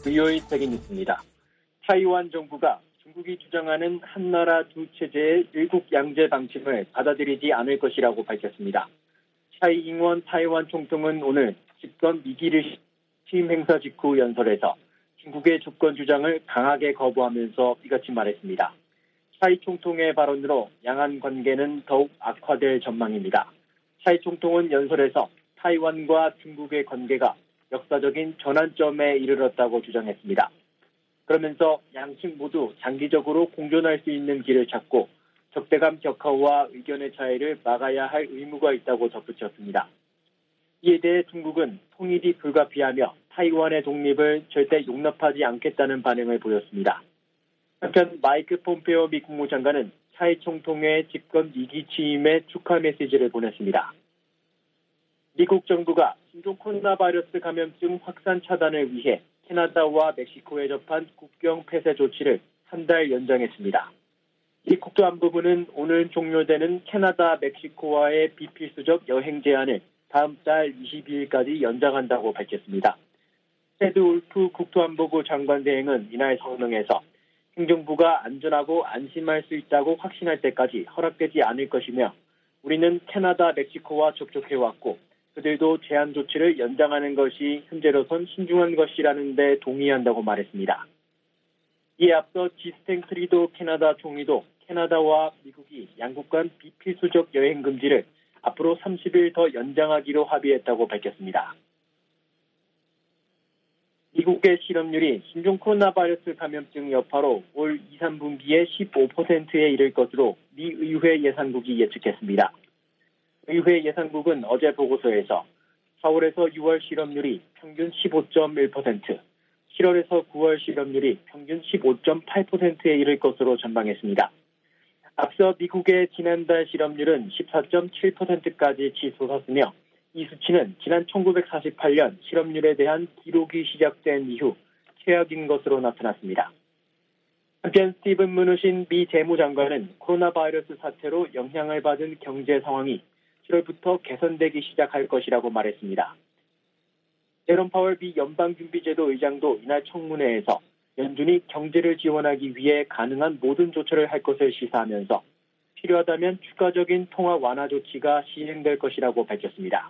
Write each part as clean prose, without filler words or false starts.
VOA 세계 뉴스입니다. 타이완 정부가 중국이 주장하는 한나라 두 체제의 일국 양제 방침을 받아들이지 않을 것이라고 밝혔습니다. 차이 잉원 타이완 총통은 오늘 집권 미기를 취임 행사 직후 연설에서 중국의 주권 주장을 강하게 거부하면서 이같이 말했습니다. 차이 총통의 발언으로 양안 관계는 더욱 악화될 전망입니다. 차이 총통은 연설에서 타이완과 중국의 관계가 역사적인 전환점에 이르렀다고 주장했습니다. 그러면서 양측 모두 장기적으로 공존할 수 있는 길을 찾고 적대감 격화와 의견의 차이를 막아야 할 의무가 있다고 덧붙였습니다. 이에 대해 중국은 통일이 불가피하며 타이완의 독립을 절대 용납하지 않겠다는 반응을 보였습니다. 한편 마이크 폼페오 미 국무장관은 차이 총통의 집권 2기 취임에 축하 메시지를 보냈습니다. 미국 정부가 신종 코로나 바이러스 감염증 확산 차단을 위해 캐나다와 멕시코에 접한 국경 폐쇄 조치를 한 달 연장했습니다. 이 국토안보부는 오늘 종료되는 캐나다, 멕시코와의 비필수적 여행 제한을 다음 달 22일까지 연장한다고 밝혔습니다. 테드 울프 국토안보부 장관 대행은 이날 성명에서 행정부가 안전하고 안심할 수 있다고 확신할 때까지 허락되지 않을 것이며 우리는 캐나다, 멕시코와 접촉해왔고 그들도 제한 조치를 연장하는 것이 현재로선 신중한 것이라는 데 동의한다고 말했습니다. 이에 앞서 지스탱 트리도 캐나다 총리도 캐나다와 미국이 양국 간 비필수적 여행 금지를 앞으로 30일 더 연장하기로 합의했다고 밝혔습니다. 미국의 실업률이 신종 코로나 바이러스 감염증 여파로 올 2, 3분기에 15%에 이를 것으로 미 의회 예상국이 예측했습니다. 의회 예상국은 어제 보고서에서 4월에서 6월 실업률이 평균 15.1%, 7월에서 9월 실업률이 평균 15.8%에 이를 것으로 전망했습니다. 앞서 미국의 지난달 실업률은 14.7%까지 치솟았으며 이 수치는 지난 1948년 실업률에 대한 기록이 시작된 이후 최악인 것으로 나타났습니다. 한편 스티븐 무누신 미 재무장관은 코로나 바이러스 사태로 영향을 받은 경제 상황이 7월부터 개선되기 시작할 것이라고 말했습니다. 제롬 파월 미 연방준비제도 의장도 이날 청문회에서 연준이 경제를 지원하기 위해 가능한 모든 조처를 할 것을 시사하면서 필요하다면 추가적인 통화 완화 조치가 시행될 것이라고 밝혔습니다.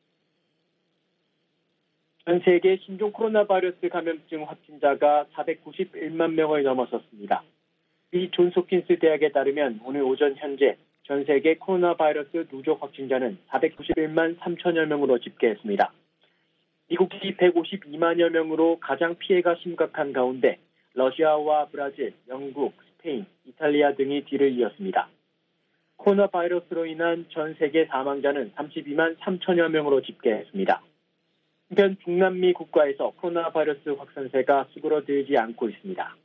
전 세계 신종 코로나 바이러스 감염증 확진자가 491만 명을 넘어섰습니다. 미 존스홉킨스 대학에 따르면 오늘 오전 현재 전 세계 코로나 바이러스 누적 확진자는 491만 3천여 명으로 집계했습니다. 미국이 152만여 명으로 가장 피해가 심각한 가운데 러시아와 브라질, 영국, 스페인, 이탈리아 등이 뒤를 이었습니다. 코로나 바이러스로 인한 전 세계 사망자는 32만 3천여 명으로 집계했습니다. 한편 중남미 국가에서 코로나 바이러스 확산세가 수그러들지 않고 있습니다.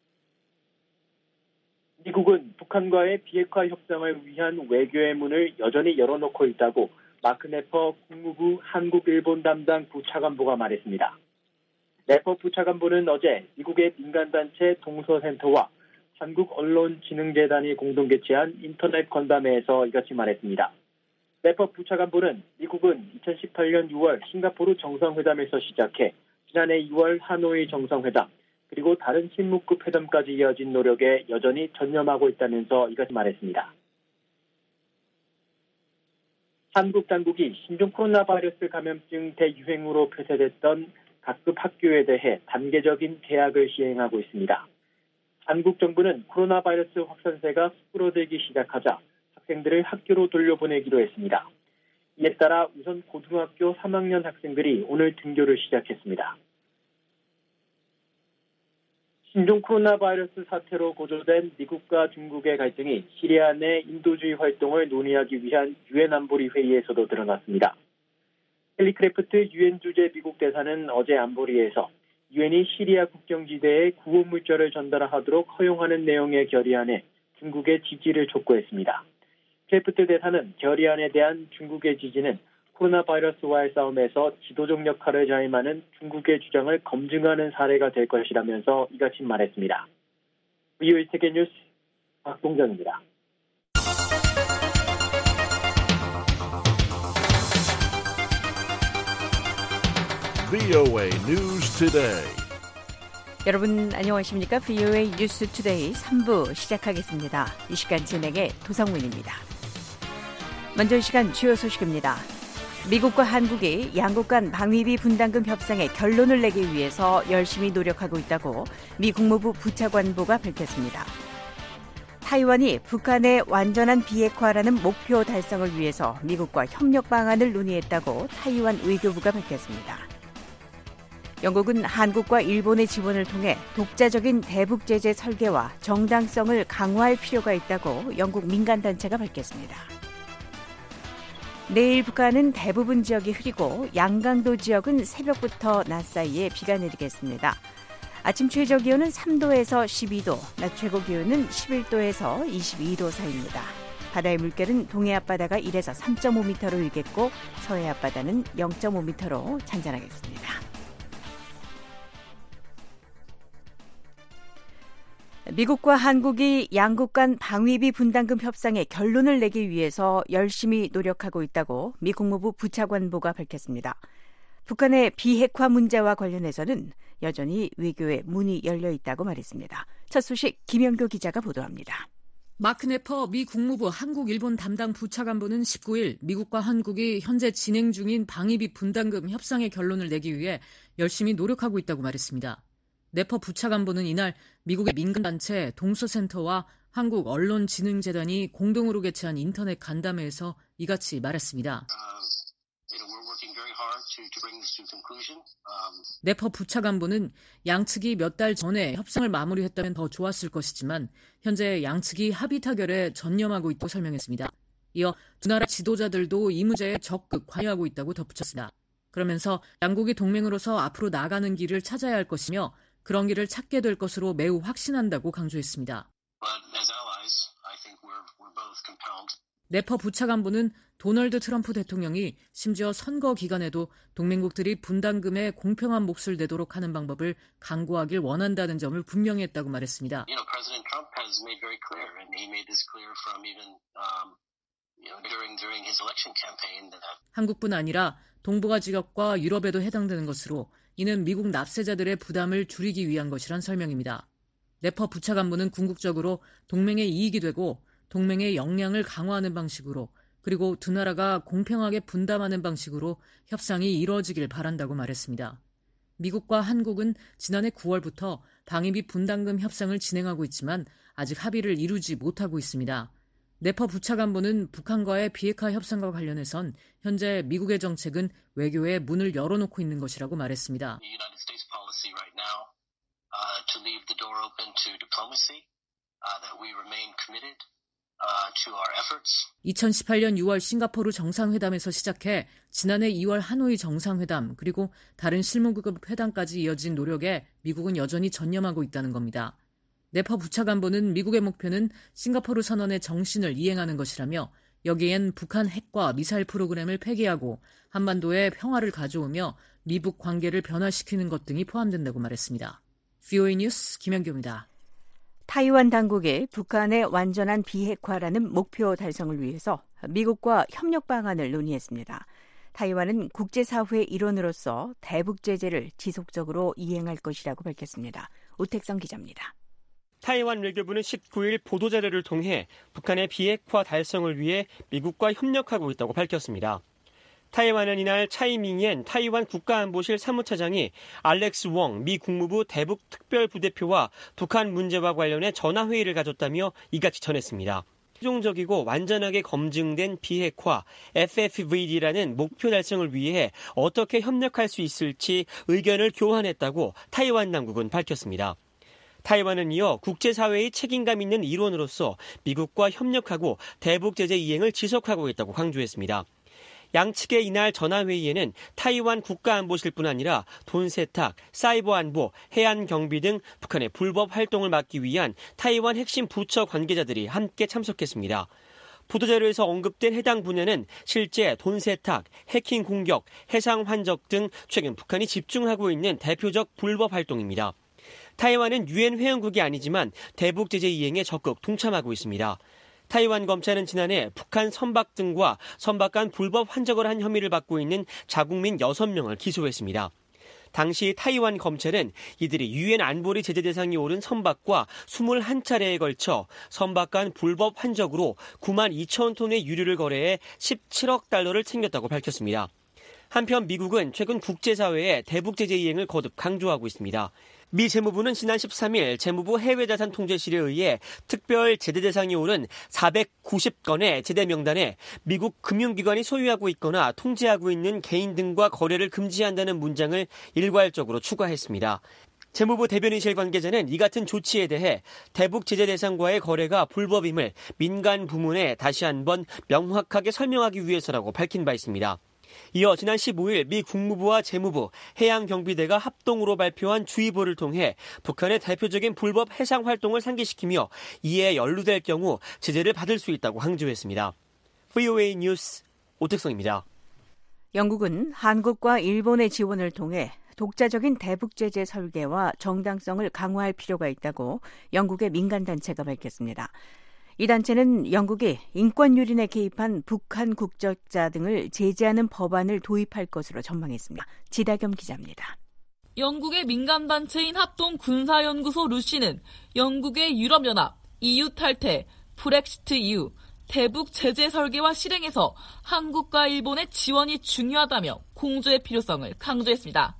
미국은 북한과의 비핵화 협상을 위한 외교의 문을 여전히 열어놓고 있다고 마크 네퍼 국무부 한국-일본 담당 부차관보가 말했습니다. 네퍼 부차관보는 어제 미국의 민간단체 동서센터와 한국언론진흥재단이 공동 개최한 인터넷 건담회에서 이같이 말했습니다. 네퍼 부차관보는 미국은 2018년 6월 싱가포르 정상회담에서 시작해 지난해 2월 하노이 정상회담 그리고 다른 신무급 회담까지 이어진 노력에 여전히 전념하고 있다면서 이같이 말했습니다. 한국 당국이 신종 코로나 바이러스 감염증 대유행으로 폐쇄됐던 각급 학교에 대해 단계적인 개학을 시행하고 있습니다. 한국 정부는 코로나 바이러스 확산세가 수그러들기 시작하자 학생들을 학교로 돌려보내기로 했습니다. 이에 따라 우선 고등학교 3학년 학생들이 오늘 등교를 시작했습니다. 신종 코로나 바이러스 사태로 고조된 미국과 중국의 갈등이 시리아 내 인도주의 활동을 논의하기 위한 유엔 안보리 회의에서도 드러났습니다. 헨리 크래프트 유엔 주재 미국 대사는 어제 안보리에서 유엔이 시리아 국경지대에 구호 물자를 전달하도록 허용하는 내용의 결의안에 중국의 지지를 촉구했습니다. 크래프트 대사는 결의안에 대한 중국의 지지는 코로나 바이러스와의 싸움에서 지도적 역할을 자임하는 중국의 주장을 검증하는 사례가 될 것이라면서 이같이 말했습니다. VOA 세계 뉴스 박동정입니다. VOA News Today. 여러분 안녕하십니까? VOA 뉴스 투데이 3부 시작하겠습니다. 이 시간 진행의 도성민입니다. 먼저 이 시간 주요 소식입니다. 미국과 한국이 양국 간 방위비 분담금 협상의 결론을 내기 위해서 열심히 노력하고 있다고 미 국무부 부차관보가 밝혔습니다. 타이완이 북한의 완전한 비핵화라는 목표 달성을 위해서 미국과 협력 방안을 논의했다고 타이완 외교부가 밝혔습니다. 영국은 한국과 일본의 지원을 통해 독자적인 대북 제재 설계와 정당성을 강화할 필요가 있다고 영국 민간단체가 밝혔습니다. 내일 북한은 대부분 지역이 흐리고 양강도 지역은 새벽부터 낮 사이에 비가 내리겠습니다. 아침 최저 기온은 3도에서 12도, 낮 최고 기온은 11도에서 22도 사이입니다. 바다의 물결은 동해 앞바다가 1에서 3.5m로 일겠고 서해 앞바다는 0.5m로 잔잔하겠습니다. 미국과 한국이 양국 간 방위비 분담금 협상의 결론을 내기 위해서 열심히 노력하고 있다고 미 국무부 부차관보가 밝혔습니다. 북한의 비핵화 문제와 관련해서는 여전히 외교에 문이 열려 있다고 말했습니다. 첫 소식 김영교 기자가 보도합니다. 마크 네퍼 미 국무부 한국-일본 담당 부차관보는 19일 미국과 한국이 현재 진행 중인 방위비 분담금 협상의 결론을 내기 위해 열심히 노력하고 있다고 말했습니다. 네퍼 부차관보는 이날 미국의 민간단체 동서센터와 한국 언론진흥재단이 공동으로 개최한 인터넷 간담회에서 이같이 말했습니다. 네퍼 부차관보는 양측이 몇 달 전에 협상을 마무리했다면 더 좋았을 것이지만 현재 양측이 합의 타결에 전념하고 있다고 설명했습니다. 이어 두 나라 지도자들도 이 문제에 적극 관여하고 있다고 덧붙였습니다. 그러면서 양국이 동맹으로서 앞으로 나아가는 길을 찾아야 할 것이며 그런 길을 찾게 될 것으로 매우 확신한다고 강조했습니다. 네퍼 부차관보는 도널드 트럼프 대통령이 심지어 선거 기간에도 동맹국들이 분담금에 공평한 몫을 내도록 하는 방법을 강구하길 원한다는 점을 분명히 했다고 말했습니다. 한국뿐 아니라 동북아 지역과 유럽에도 해당되는 것으로 이는 미국 납세자들의 부담을 줄이기 위한 것이란 설명입니다. 네퍼 부차관보는 궁극적으로 동맹의 이익이 되고 동맹의 역량을 강화하는 방식으로 그리고 두 나라가 공평하게 분담하는 방식으로 협상이 이루어지길 바란다고 말했습니다. 미국과 한국은 지난해 9월부터 방위비 분담금 협상을 진행하고 있지만 아직 합의를 이루지 못하고 있습니다. 네퍼 부차관보는 북한과의 비핵화 협상과 관련해선 현재 미국의 정책은 외교에 문을 열어놓고 있는 것이라고 말했습니다. 2018년 6월 싱가포르 정상회담에서 시작해 지난해 2월 하노이 정상회담 그리고 다른 실무급 회담까지 이어진 노력에 미국은 여전히 전념하고 있다는 겁니다. 네퍼 부차관보는 미국의 목표는 싱가포르 선언의 정신을 이행하는 것이라며 여기엔 북한 핵과 미사일 프로그램을 폐기하고 한반도에 평화를 가져오며 미북 관계를 변화시키는 것 등이 포함된다고 말했습니다. VOA 뉴스 김현규입니다. 타이완 당국이 북한의 완전한 비핵화라는 목표 달성을 위해서 미국과 협력 방안을 논의했습니다. 타이완은 국제사회의 일원으로서 대북 제재를 지속적으로 이행할 것이라고 밝혔습니다. 오택성 기자입니다. 타이완 외교부는 19일 보도자료를 통해 북한의 비핵화 달성을 위해 미국과 협력하고 있다고 밝혔습니다. 타이완은 이날 차이밍옌 타이완 국가안보실 사무차장이 알렉스 웡 미 국무부 대북 특별부대표와 북한 문제와 관련해 전화회의를 가졌다며 이같이 전했습니다. 최종적이고 완전하게 검증된 비핵화 FFVD라는 목표 달성을 위해 어떻게 협력할 수 있을지 의견을 교환했다고 타이완 당국은 밝혔습니다. 타이완은 이어 국제사회의 책임감 있는 일원으로서 미국과 협력하고 대북 제재 이행을 지속하고 있다고 강조했습니다. 양측의 이날 전화회의에는 타이완 국가안보실뿐 아니라 돈 세탁, 사이버 안보, 해안 경비 등 북한의 불법 활동을 막기 위한 타이완 핵심 부처 관계자들이 함께 참석했습니다. 보도자료에서 언급된 해당 분야는 실제 돈 세탁, 해킹 공격, 해상 환적 등 최근 북한이 집중하고 있는 대표적 불법 활동입니다. 타이완은 유엔 회원국이 아니지만 대북 제재 이행에 적극 동참하고 있습니다. 타이완 검찰은 지난해 북한 선박 등과 선박 간 불법 환적을 한 혐의를 받고 있는 자국민 6명을 기소했습니다. 당시 타이완 검찰은 이들이 유엔 안보리 제재 대상이 오른 선박과 21차례에 걸쳐 선박 간 불법 환적으로 9만 2천 톤의 유류를 거래해 17억 달러를 챙겼다고 밝혔습니다. 한편 미국은 최근 국제사회에 대북 제재 이행을 거듭 강조하고 있습니다. 미 재무부는 지난 13일 재무부 해외자산 통제실에 의해 특별 제재 대상이 오른 490건의 제재 명단에 미국 금융기관이 소유하고 있거나 통제하고 있는 개인 등과 거래를 금지한다는 문장을 일괄적으로 추가했습니다. 재무부 대변인실 관계자는 이 같은 조치에 대해 대북 제재 대상과의 거래가 불법임을 민간 부문에 다시 한번 명확하게 설명하기 위해서라고 밝힌 바 있습니다. 이어 지난 15일 미 국무부와 재무부, 해양경비대가 합동으로 발표한 주의보를 통해 북한의 대표적인 불법 해상 활동을 상기시키며 이에 연루될 경우 제재를 받을 수 있다고 강조했습니다. VOA 뉴스 오택성입니다. 영국은 한국과 일본의 지원을 통해 독자적인 대북 제재 설계와 정당성을 강화할 필요가 있다고 영국의 민간단체가 밝혔습니다. 이 단체는 영국이 인권유린에 개입한 북한 국적자 등을 제재하는 법안을 도입할 것으로 전망했습니다. 지다겸 기자입니다. 영국의 민간단체인 합동군사연구소 루시는 영국의 유럽연합, EU 탈퇴, 브렉시트 이후 대북 제재 설계와 실행에서 한국과 일본의 지원이 중요하다며 공조의 필요성을 강조했습니다.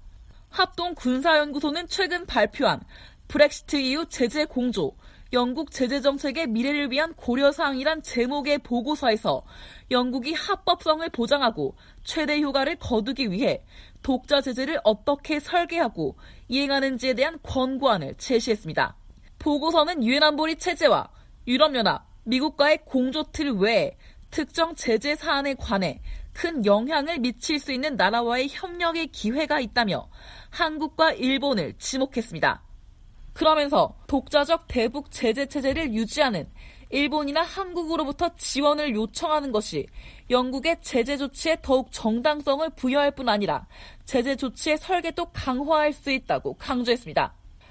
합동군사연구소는 최근 발표한 브렉시트 이후 제재 공조, 영국 제재정책의 미래를 위한 고려사항이란 제목의 보고서에서 영국이 합법성을 보장하고 최대 효과를 거두기 위해 독자 제재를 어떻게 설계하고 이행하는지에 대한 권고안을 제시했습니다. 보고서는 유엔 안보리 체제와 유럽연합, 미국과의 공조틀 외에 특정 제재 사안에 관해 큰 영향을 미칠 수 있는 나라와의 협력의 기회가 있다며 한국과 일본을 지목했습니다. 그러면서 독자적 대북 제재 체제를 유지하는 일본이나 한국으로부터 지원을 요청하는 것이 영국의 제재 조치에 더욱 정당성을 부여할 뿐 아니라 제재 조치의 설계도 강화할 수 있다고 강조했습니다.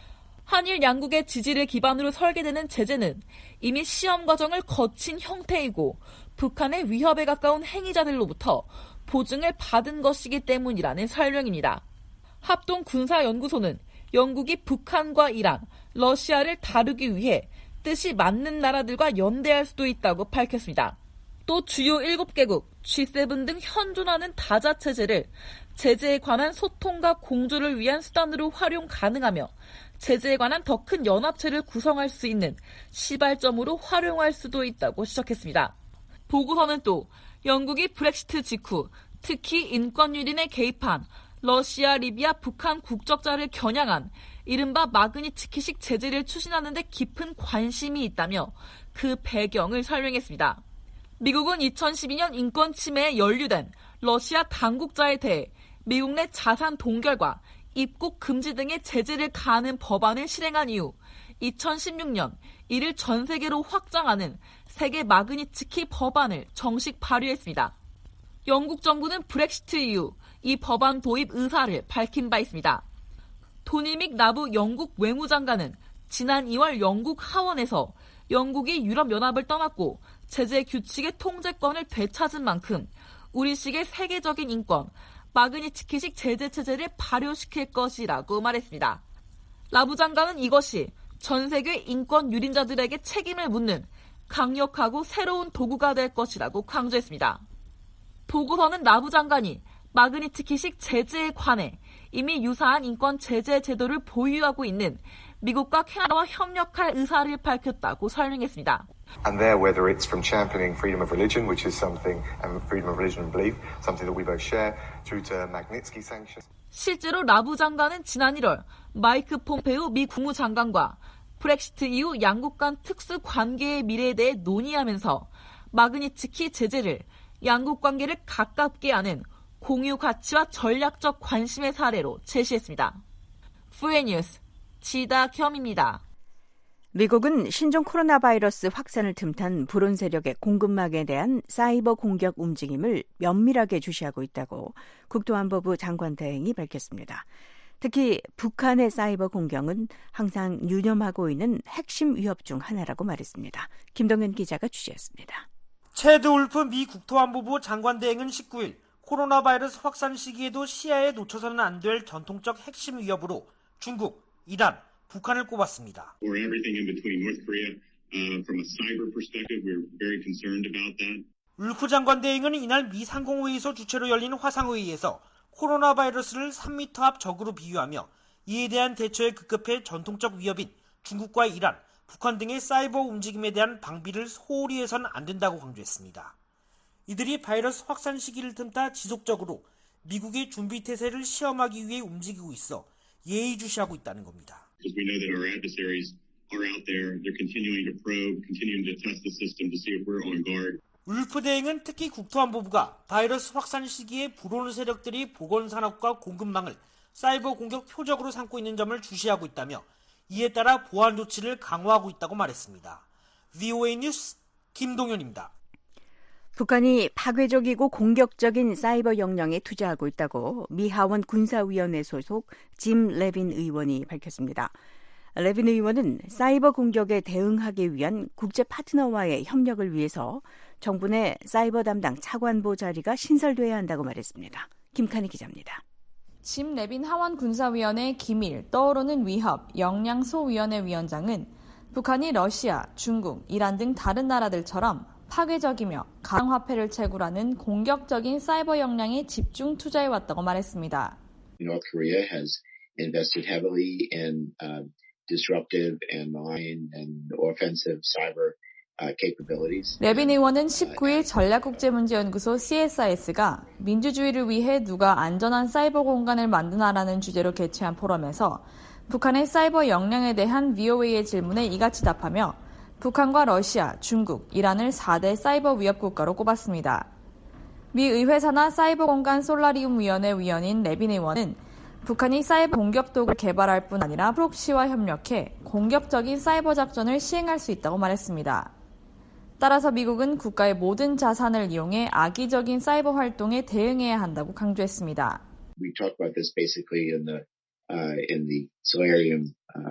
한일 양국의 지지를 기반으로 설계되는 제재는 이미 시험 과정을 거친 형태이고 북한의 위협에 가까운 행위자들로부터 보증을 받은 것이기 때문이라는 설명입니다. 합동군사연구소는 영국이 북한과 이란, 러시아를 다루기 위해 뜻이 맞는 나라들과 연대할 수도 있다고 밝혔습니다. 또 주요 7개국, G7 등 현존하는 다자체제를 제재에 관한 소통과 공조를 위한 수단으로 활용 가능하며 제재에 관한 더 큰 연합체를 구성할 수 있는 시발점으로 활용할 수도 있다고 지적했습니다. 보고서는 또 영국이 브렉시트 직후 특히 인권유린에 개입한 러시아, 리비아, 북한 국적자를 겨냥한 이른바 마그니츠키식 제재를 추진하는 데 깊은 관심이 있다며 그 배경을 설명했습니다. 미국은 2012년 인권 침해에 연루된 러시아 당국자에 대해 미국 내 자산 동결과 입국 금지 등의 제재를 가하는 법안을 실행한 이후 2016년 이를 전 세계로 확장하는 세계 마그니츠키 법안을 정식 발의했습니다. 영국 정부는 브렉시트 이후 이 법안 도입 의사를 밝힌 바 있습니다. 토니 믹 나부 영국 외무장관은 지난 2월 영국 하원에서 영국이 유럽연합을 떠났고 제재 규칙의 통제권을 되찾은 만큼 우리식의 세계적인 인권, 마그니츠키식 제재 체제를 발효시킬 것이라고 말했습니다. 라부 장관은 이것이 전 세계 인권 유린자들에게 책임을 묻는 강력하고 새로운 도구가 될 것이라고 강조했습니다. 보고서는 라부 장관이 마그니츠키식 제재에 관해 이미 유사한 인권 제재 제도를 보유하고 있는 미국과 캐나다와 협력할 의사를 밝혔다고 설명했습니다. And there, whether it's from championing freedom of religion, which is something, and freedom of religion and belief, something that we both share, through to Magnitsky sanctions. 실제로 라부 장관은 지난 1월 마이크 폼페오 미 국무장관과 브렉시트 이후 양국 간 특수 관계의 미래에 대해 논의하면서 마그니츠키 제재를 양국 관계를 가깝게 하는 공유 가치와 전략적 관심의 사례로 제시했습니다. VOA 뉴스 지다겸입니다. 미국은 신종 코로나 바이러스 확산을 틈탄 불온 세력의 공급망에 대한 사이버 공격 움직임을 면밀하게 주시하고 있다고 국토안보부 장관 대행이 밝혔습니다. 특히 북한의 사이버 공격은 항상 유념하고 있는 핵심 위협 중 하나라고 말했습니다. 김동현 기자가 취재했습니다. 체드 울프 미 국토안보부 장관 대행은 19일 코로나 바이러스 확산 시기에도 시야에 놓쳐서는 안 될 전통적 핵심 위협으로 중국, 이란, 북한을 꼽았습니다. Or everything in between North Korea, from a cyber perspective, we're very concerned about that. 울프 장관 대행은 이날 미 상공회의소 주최로 열린 화상회의에서 코로나 바이러스를 3m 앞 적으로 비유하며 이에 대한 대처에 급급해 전통적 위협인 중국과 이란, 북한 등의 사이버 움직임에 대한 방비를 소홀히 해서는 안 된다고 강조했습니다. 이들이 바이러스 확산 시기를 틈타 지속적으로 미국의 준비 태세를 시험하기 위해 움직이고 있어 예의주시하고 있다는 겁니다. Because we know that our adversaries are out there. They're continuing to probe, continuing to test the system to see if we're on guard. 울프 대행은 특히 국토안보부가 바이러스 확산 시기에 불온 세력들이 보건산업과 공급망을 사이버 공격 표적으로 삼고 있는 점을 주시하고 있다며 이에 따라 보안 조치를 강화하고 있다고 말했습니다. VOA 뉴스 김동현입니다. 북한이 파괴적이고 공격적인 사이버 역량에 투자하고 있다고 미 하원 군사위원회 소속 짐 레빈 의원이 밝혔습니다. 레빈 의원은 사이버 공격에 대응하기 위한 국제 파트너와의 협력을 위해서 정부 내 사이버 담당 차관보 자리가 신설돼야 한다고 말했습니다. 김칸희 기자입니다. 짐 레빈 하원 군사위원회 기밀 떠오르는 위협 역량소위원회 위원장은 북한이 러시아, 중국, 이란 등 다른 나라들처럼 파괴적이며 가상화폐를 채굴하는 공격적인 사이버 역량에 집중 투자해왔다고 말했습니다. North Korea has invested heavily in disruptive and malign and offensive cyber capabilities. 레빈 의원은 19일 전략국제문제연구소 CSIS가 민주주의를 위해 누가 안전한 사이버 공간을 만드나라는 주제로 개최한 포럼에서 북한의 사이버 역량에 대한 VOA의 질문에 이같이 답하며 북한과 러시아, 중국, 이란을 4대 사이버 위협 국가로 꼽았습니다. 미 의회사나 사이버 공간 솔라리움 위원회 위원인 레빈 의원은 북한이 사이버 공격 도구를 개발할 뿐 아니라 프록시와 협력해 공격적인 사이버 작전을 시행할 수 있다고 말했습니다. 따라서 미국은 국가의 모든 자산을 이용해 악의적인 사이버 활동에 대응해야 한다고 강조했습니다. We talked about this basically in the Solarium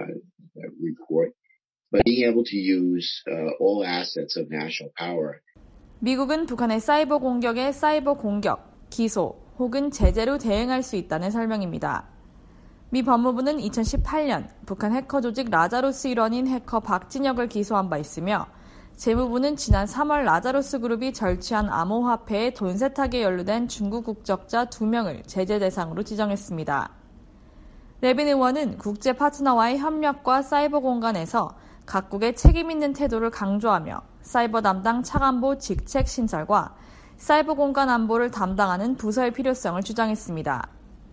report, but being able to use all assets of national power. 미국은 북한의 사이버 공격에 사이버 공격, 기소 혹은 제재로 대응할 수 있다는 설명입니다. 미 법무부는 2018년 북한 해커 조직 라자루스 일원인 해커 박진혁을 기소한 바 있으며 재무부는 지난 3월 라자루스 그룹이 절취한 암호화폐에 돈 세탁에 연루된 중국 국적자 2명을 제재 대상으로 지정했습니다. 레빈 의원은 국제 파트너와의 협력과 사이버 공간에서 각국의 책임 있는 태도를 강조하며 사이버 담당 차관보 직책 신설과 사이버 공간 안보를 담당하는 부서의 필요성을 주장했습니다.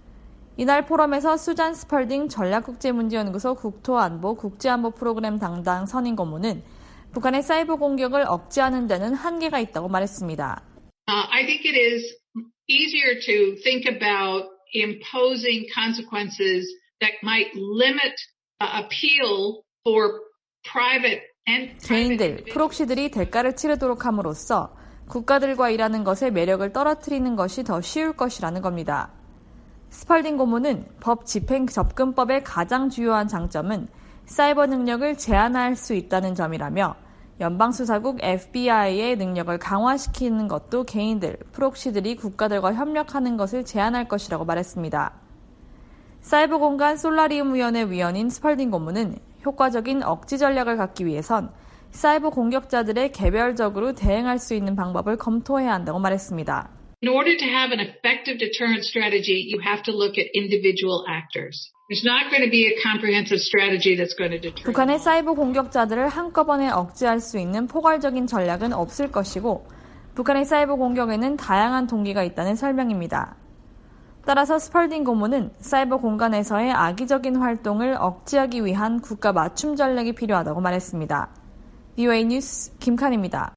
이날 포럼에서 수잔 스펄딩 전략국제문제연구소 국토안보 국제안보 프로그램 담당 선임 고문은 북한의 사이버 공격을 억제하는 데는 한계가 있다고 말했습니다. I think it is easier to think about imposing consequences that might limit appeal for private and 개인들, 프록시들이 대가를 치르도록 함으로써 국가들과 일하는 것의 매력을 떨어뜨리는 것이 더 쉬울 것이라는 겁니다. 스펄딩 고문은 법 집행 접근법의 가장 주요한 장점은 사이버 능력을 제한할 수 있다는 점이라며 연방수사국 FBI의 능력을 강화시키는 것도 개인들, 프록시들이 국가들과 협력하는 것을 제한할 것이라고 말했습니다. 사이버 공간 솔라리움 위원회 위원인 스펄딩 고문은 효과적인 억지 전략을 갖기 위해선 사이버 공격자들의 개별적으로 대응할 수 있는 방법을 검토해야 한다고 말했습니다. In order to have an effective deterrent strategy, you have to look at individual actors. There's not going to be a comprehensive strategy that's going to deter. 북한의 사이버 공격자들을 한꺼번에 억제할 수 있는 포괄적인 전략은 없을 것이고 북한의 사이버 공격에는 다양한 동기가 있다는 설명입니다. 따라서 스펄딩 고문은 사이버 공간에서의 악의적인 활동을 억제하기 위한 국가 맞춤 전략이 필요하다고 말했습니다. VOA 뉴스 김칸입니다.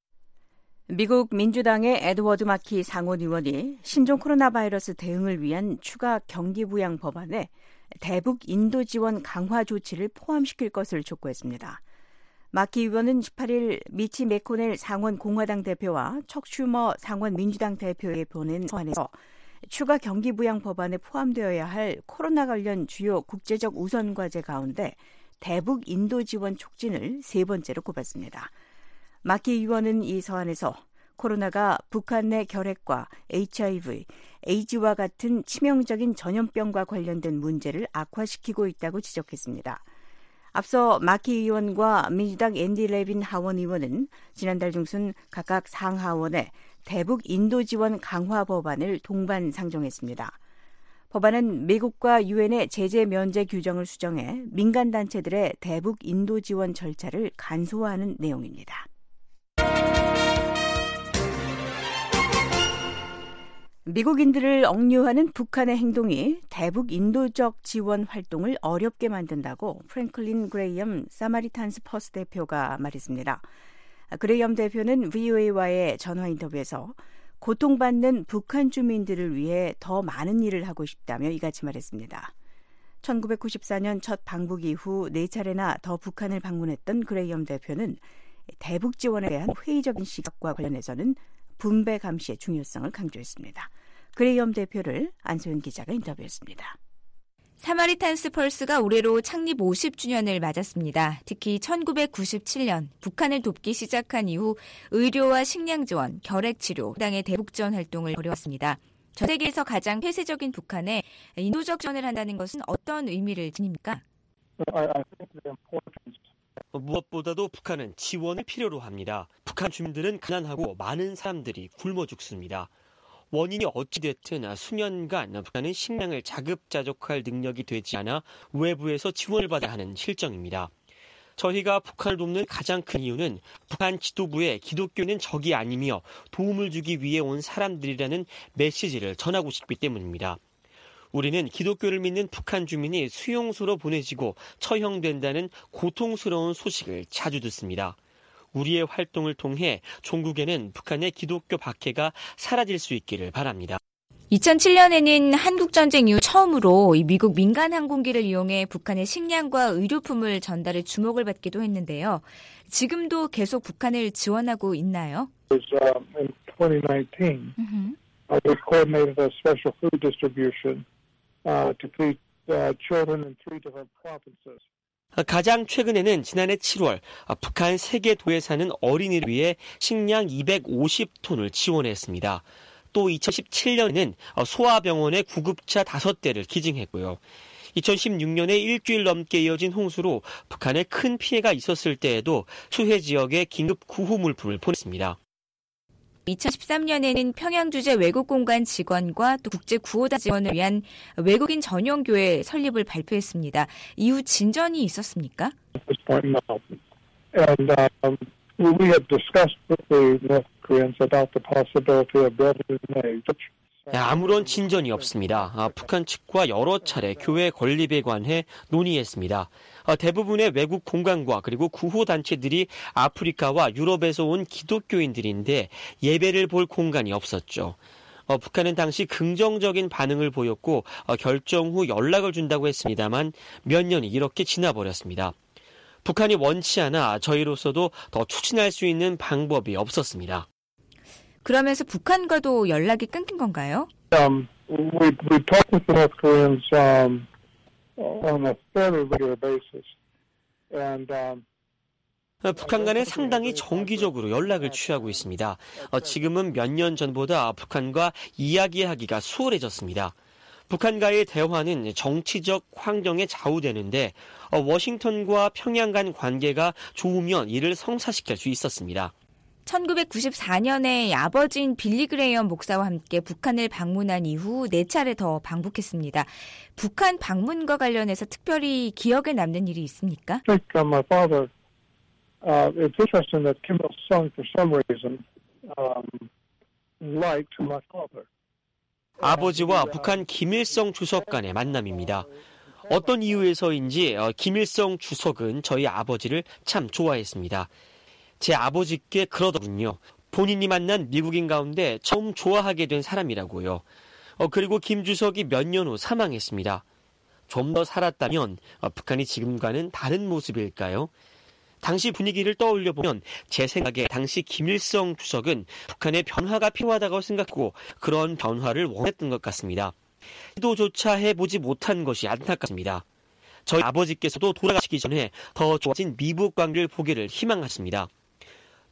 미국 민주당의 에드워드 마키 상원 의원이 신종 코로나 바이러스 대응을 위한 추가 경기부양 법안에 대북 인도 지원 강화 조치를 포함시킬 것을 촉구했습니다. 마키 의원은 18일 미치 매코넬 상원 공화당 대표와 척 슈머 상원 민주당 대표에 보낸 서한에서 추가 경기부양 법안에 포함되어야 할 코로나 관련 주요 국제적 우선 과제 가운데 대북 인도 지원 촉진을 세 번째로 꼽았습니다. 마키 의원은 이 서한에서 코로나가 북한 내 결핵과 HIV, 에이즈와 같은 치명적인 전염병과 관련된 문제를 악화시키고 있다고 지적했습니다. 앞서 마키 의원과 민주당 앤디 레빈 하원 의원은 지난달 중순 각각 상하원에 대북 인도 지원 강화 법안을 동반 상정했습니다. 법안은 미국과 유엔의 제재 면제 규정을 수정해 민간단체들의 대북 인도 지원 절차를 간소화하는 내용입니다. 미국인들을 억류하는 북한의 행동이 대북 인도적 지원 활동을 어렵게 만든다고 프랭클린 그레이엄 사마리탄스 퍼스 대표가 말했습니다. 그레이엄 대표는 VOA와의 전화 인터뷰에서 고통받는 북한 주민들을 위해 더 많은 일을 하고 싶다며 이같이 말했습니다. 1994년 첫 방북 이후 4차례나 더 북한을 방문했던 그레이엄 대표는 대북 지원에 대한 회의적인 시각과 관련해서는 분배 감시의 중요성을 강조했습니다. 그레이엄 대표를 안소연 기자가 인터뷰했습니다. 사마리탄스 펄스가 올해로 창립 50주년을 맞았습니다. 특히 1997년 북한을 돕기 시작한 이후 의료와 식량 지원, 결핵 치료 등의 대북 지원 활동을 벌여왔습니다. 전 세계에서 가장 폐쇄적인 북한에 인도적 지원을 한다는 것은 어떤 의미를 지닙니까? 무엇보다도 북한은 지원을 필요로 합니다. 북한 주민들은 가난하고 많은 사람들이 굶어 죽습니다. 원인이 어찌됐든 수년간 북한은 식량을 자급자족할 능력이 되지 않아 외부에서 지원을 받아야 하는 실정입니다. 저희가 북한을 돕는 가장 큰 이유는 북한 지도부에 기독교는 적이 아니며 도움을 주기 위해 온 사람들이라는 메시지를 전하고 싶기 때문입니다. 우리는 기독교를 믿는 북한 주민이 수용소로 보내지고 처형된다는 고통스러운 소식을 자주 듣습니다. 우리의 활동을 통해 종국에는 북한의 기독교 박해가 사라질 수 있기를 바랍니다. 2007년에는 한국전쟁 이후 처음으로 미국 민간 항공기를 이용해 북한의 식량과 의료품을 전달해 주목을 받기도 했는데요. 지금도 계속 북한을 지원하고 있나요? In 2019, we coordinated a special food distribution to feed children in 3 different provinces. 가장 최근에는 지난해 7월 북한 세계도에 사는 어린이를 위해 식량 250톤을 지원했습니다. 또 2017년에는 소아병원에 구급차 5대를 기증했고요. 2016년에 일주일 넘게 이어진 홍수로 북한에 큰 피해가 있었을 때에도 수해 지역에 긴급 구호 물품을 보냈습니다. 2013년에는 평양주재 외국공간 직원과 또 국제구호단 지원을 위한 외국인 전용 교회 설립을 발표했습니다. 이후 진전이 있었습니까? We have discussed with the North Koreans about the possibility of building a church. 아무런 진전이 없습니다. 북한 측과 여러 차례 교회 건립에 관해 논의했습니다. 대부분의 외국 공간과 그리고 구호단체들이 아프리카와 유럽에서 온 기독교인들인데 예배를 볼 공간이 없었죠. 북한은 당시 긍정적인 반응을 보였고 결정 후 연락을 준다고 했습니다만 몇 년이 이렇게 지나버렸습니다. 북한이 원치 않아 저희로서도 더 추진할 수 있는 방법이 없었습니다. 그러면서 북한과도 연락이 끊긴 건가요? We talk with the North Koreans on a fairly regular basis, and 북한과는 상당히 정기적으로 연락을 취하고 있습니다. 지금은 몇 년 전보다 북한과 이야기하기가 수월해졌습니다. 북한과의 대화는 정치적 환경에 좌우되는데 워싱턴과 평양 간 관계가 좋으면 이를 성사시킬 수 있었습니다. 1994년에 아버지인 빌리 그레이엄 목사와 함께 북한을 방문한 이후 4차례 더 방북했습니다. 북한 방문과 관련해서 특별히 기억에 남는 일이 있습니까? I think my father, it's interesting that Kim Il-sung for some reason liked my father. 아버지와 북한 김일성 주석 간의 만남입니다. 어떤 이유에서인지 김일성 주석은 저희 아버지를 참 좋아했습니다. 제 아버지께 그러더군요. 본인이 만난 미국인 가운데 처음 좋아하게 된 사람이라고요. 그리고 김 주석이 몇 년 후 사망했습니다. 좀 더 살았다면 북한이 지금과는 다른 모습일까요? 당시 분위기를 떠올려 보면 제 생각에 당시 김일성 주석은 북한의 변화가 필요하다고 생각하고 그런 변화를 원했던 것 같습니다. 시도조차 해보지 못한 것이 안타깝습니다. 저희 아버지께서도 돌아가시기 전에 더 좋아진 미북 관계를 보기를 희망하십니다.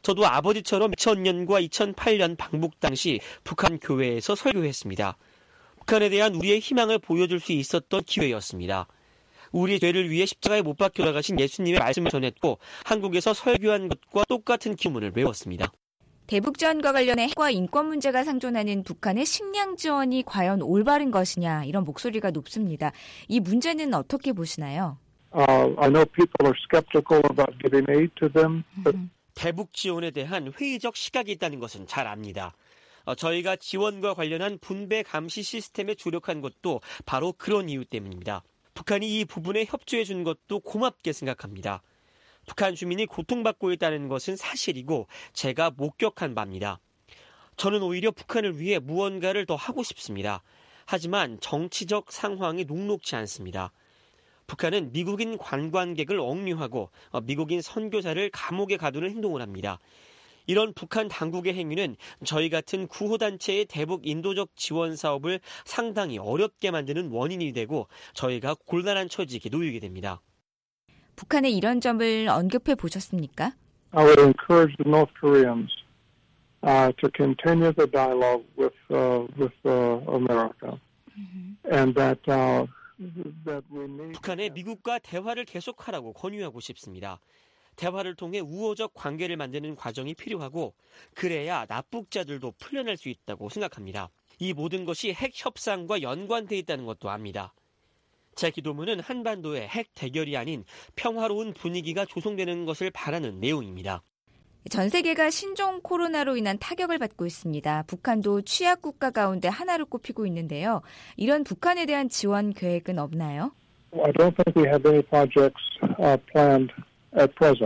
저도 아버지처럼 2000년과 2008년 방북 당시 북한 교회에서 설교했습니다. 북한에 대한 우리의 희망을 보여줄 수 있었던 기회였습니다. 우리의 죄를 위해 십자가에 못 박혀 돌아가신 예수님의 말씀을 전했고 한국에서 설교한 것과 똑같은 기문을 외웠습니다. 대북지원과 관련해 핵과 인권 문제가 상존하는 북한의 식량 지원이 과연 올바른 것이냐 이런 목소리가 높습니다. 이 문제는 어떻게 보시나요? I know people are skeptical about giving aid to them. 대북 지원에 대한 회의적 시각이 있다는 것은 잘 압니다. 저희가 지원과 관련한 분배 감시 시스템에 주력한 것도 바로 그런 이유 때문입니다. 북한이 이 부분에 협조해 준 것도 고맙게 생각합니다. 북한 주민이 고통받고 있다는 것은 사실이고 제가 목격한 바입니다. 저는 오히려 북한을 위해 무언가를 더 하고 싶습니다. 하지만 정치적 상황이 녹록지 않습니다. 북한은 미국인 관광객을 억류하고 미국인 선교사를 감옥에 가두는 행동을 합니다. 이런 북한 당국의 행위는 저희 같은 구호단체의 대북 인도적 지원 사업을 상당히 어렵게 만드는 원인이 되고 저희가 곤란한 처지에 놓이게 됩니다. 북한의 이런 점을 언급해 보셨습니까? I would encourage the North Koreans to continue the dialogue with America, and that we need. 북한에 미국과 대화를 계속하라고 권유하고 싶습니다. 대화를 통해 우호적 관계를 만드는 과정이 필요하고 그래야 납북자들도 풀려날 수 있다고 생각합니다. 이 모든 것이 핵 협상과 연관돼 있다는 것도 압니다. 제 기도문은 한반도의 핵 대결이 아닌 평화로운 분위기가 조성되는 것을 바라는 내용입니다. 전 세계가 신종 코로나로 인한 타격을 받고 있습니다. 북한도 취약 국가 가운데 하나로 꼽히고 있는데요. 이런 북한에 대한 지원 계획은 없나요? I don't think we have any projects planned at present.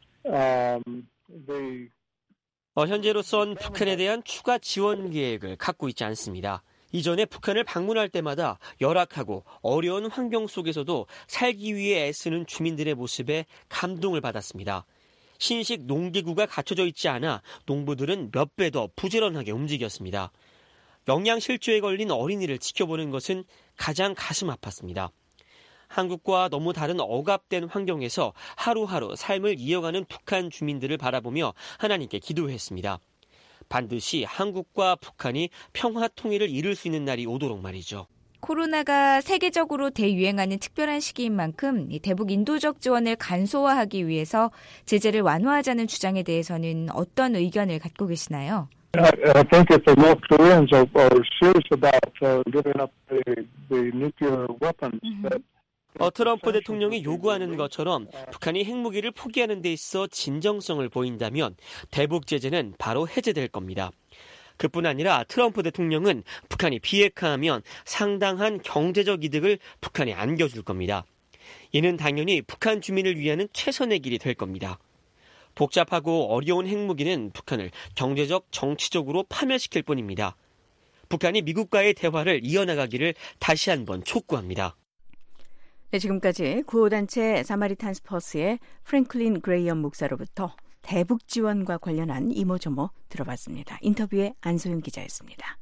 현재로선 북한에 대한 추가 지원 계획을 갖고 있지 않습니다. 이전에 북한을 방문할 때마다 열악하고 어려운 환경 속에서도 살기 위해 애쓰는 주민들의 모습에 감동을 받았습니다. 신식 농기구가 갖춰져 있지 않아 농부들은 몇 배 더 부지런하게 움직였습니다. 영양실조에 걸린 어린이를 지켜보는 것은 가장 가슴 아팠습니다. 한국과 너무 다른 억압된 환경에서 하루하루 삶을 이어가는 북한 주민들을 바라보며 하나님께 기도했습니다. 반드시 한국과 북한이 평화 통일을 이룰 수 있는 날이 오도록 말이죠. 코로나가 세계적으로 대유행하는 특별한 시기인 만큼 대북 인도적 지원을 간소화하기 위해서 제재를 완화하자는 주장에 대해서는 어떤 의견을 갖고 계시나요? I think if the North Koreans are serious about giving up the nuclear weapons that 트럼프 대통령이 요구하는 것처럼 북한이 핵무기를 포기하는 데 있어 진정성을 보인다면 대북 제재는 바로 해제될 겁니다. 그뿐 아니라 트럼프 대통령은 북한이 비핵화하면 상당한 경제적 이득을 북한에 안겨줄 겁니다. 이는 당연히 북한 주민을 위하는 최선의 길이 될 겁니다. 복잡하고 어려운 핵무기는 북한을 경제적, 정치적으로 파멸시킬 뿐입니다. 북한이 미국과의 대화를 이어나가기를 다시 한번 촉구합니다. 네, 지금까지 구호단체 사마리탄스 퍼스의 프랭클린 그레이엄 목사로부터 대북 지원과 관련한 이모저모 들어봤습니다. 인터뷰의 안소영 기자였습니다.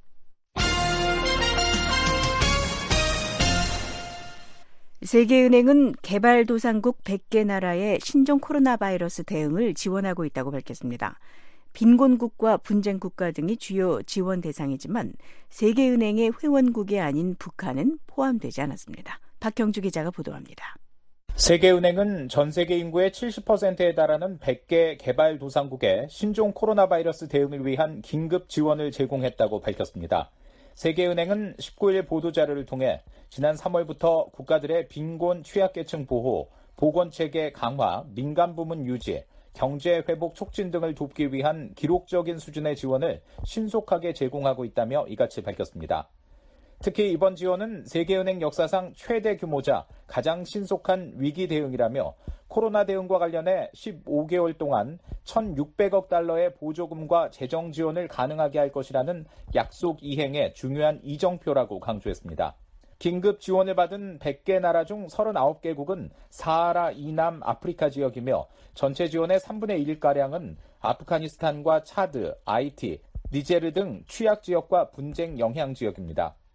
세계은행은 개발도상국 100개 나라의 신종 코로나 바이러스 대응을 지원하고 있다고 밝혔습니다. 빈곤국과 분쟁국가 등이 주요 지원 대상이지만 세계은행의 회원국이 아닌 북한은 포함되지 않았습니다. 박경주 기자가 보도합니다. 세계은행은 전 세계 인구의 70%에 달하는 100개 개발도상국에 신종 코로나 바이러스 대응을 위한 긴급 지원을 제공했다고 밝혔습니다. 세계은행은 19일 보도자료를 통해 지난 3월부터 국가들의 빈곤 취약계층 보호, 보건체계 강화, 민간부문 유지, 경제 회복 촉진 등을 돕기 위한 기록적인 수준의 지원을 신속하게 제공하고 있다며 이같이 밝혔습니다. 특히 이번 지원은 세계은행 역사상 최대 규모자 가장 신속한 위기 대응이라며 코로나 대응과 관련해 15개월 동안 1,600억 달러의 보조금과 재정 지원을 가능하게 할 것이라는 약속 이행의 중요한 이정표라고 강조했습니다. 긴급 지원을 받은 100개 나라 중 39개국은 사하라 이남 아프리카 지역이며 전체 지원의 3분의 1가량은 아프가니스탄과 차드, 아이티, 니제르 등 취약 지역과 분쟁 영향 지역입니다.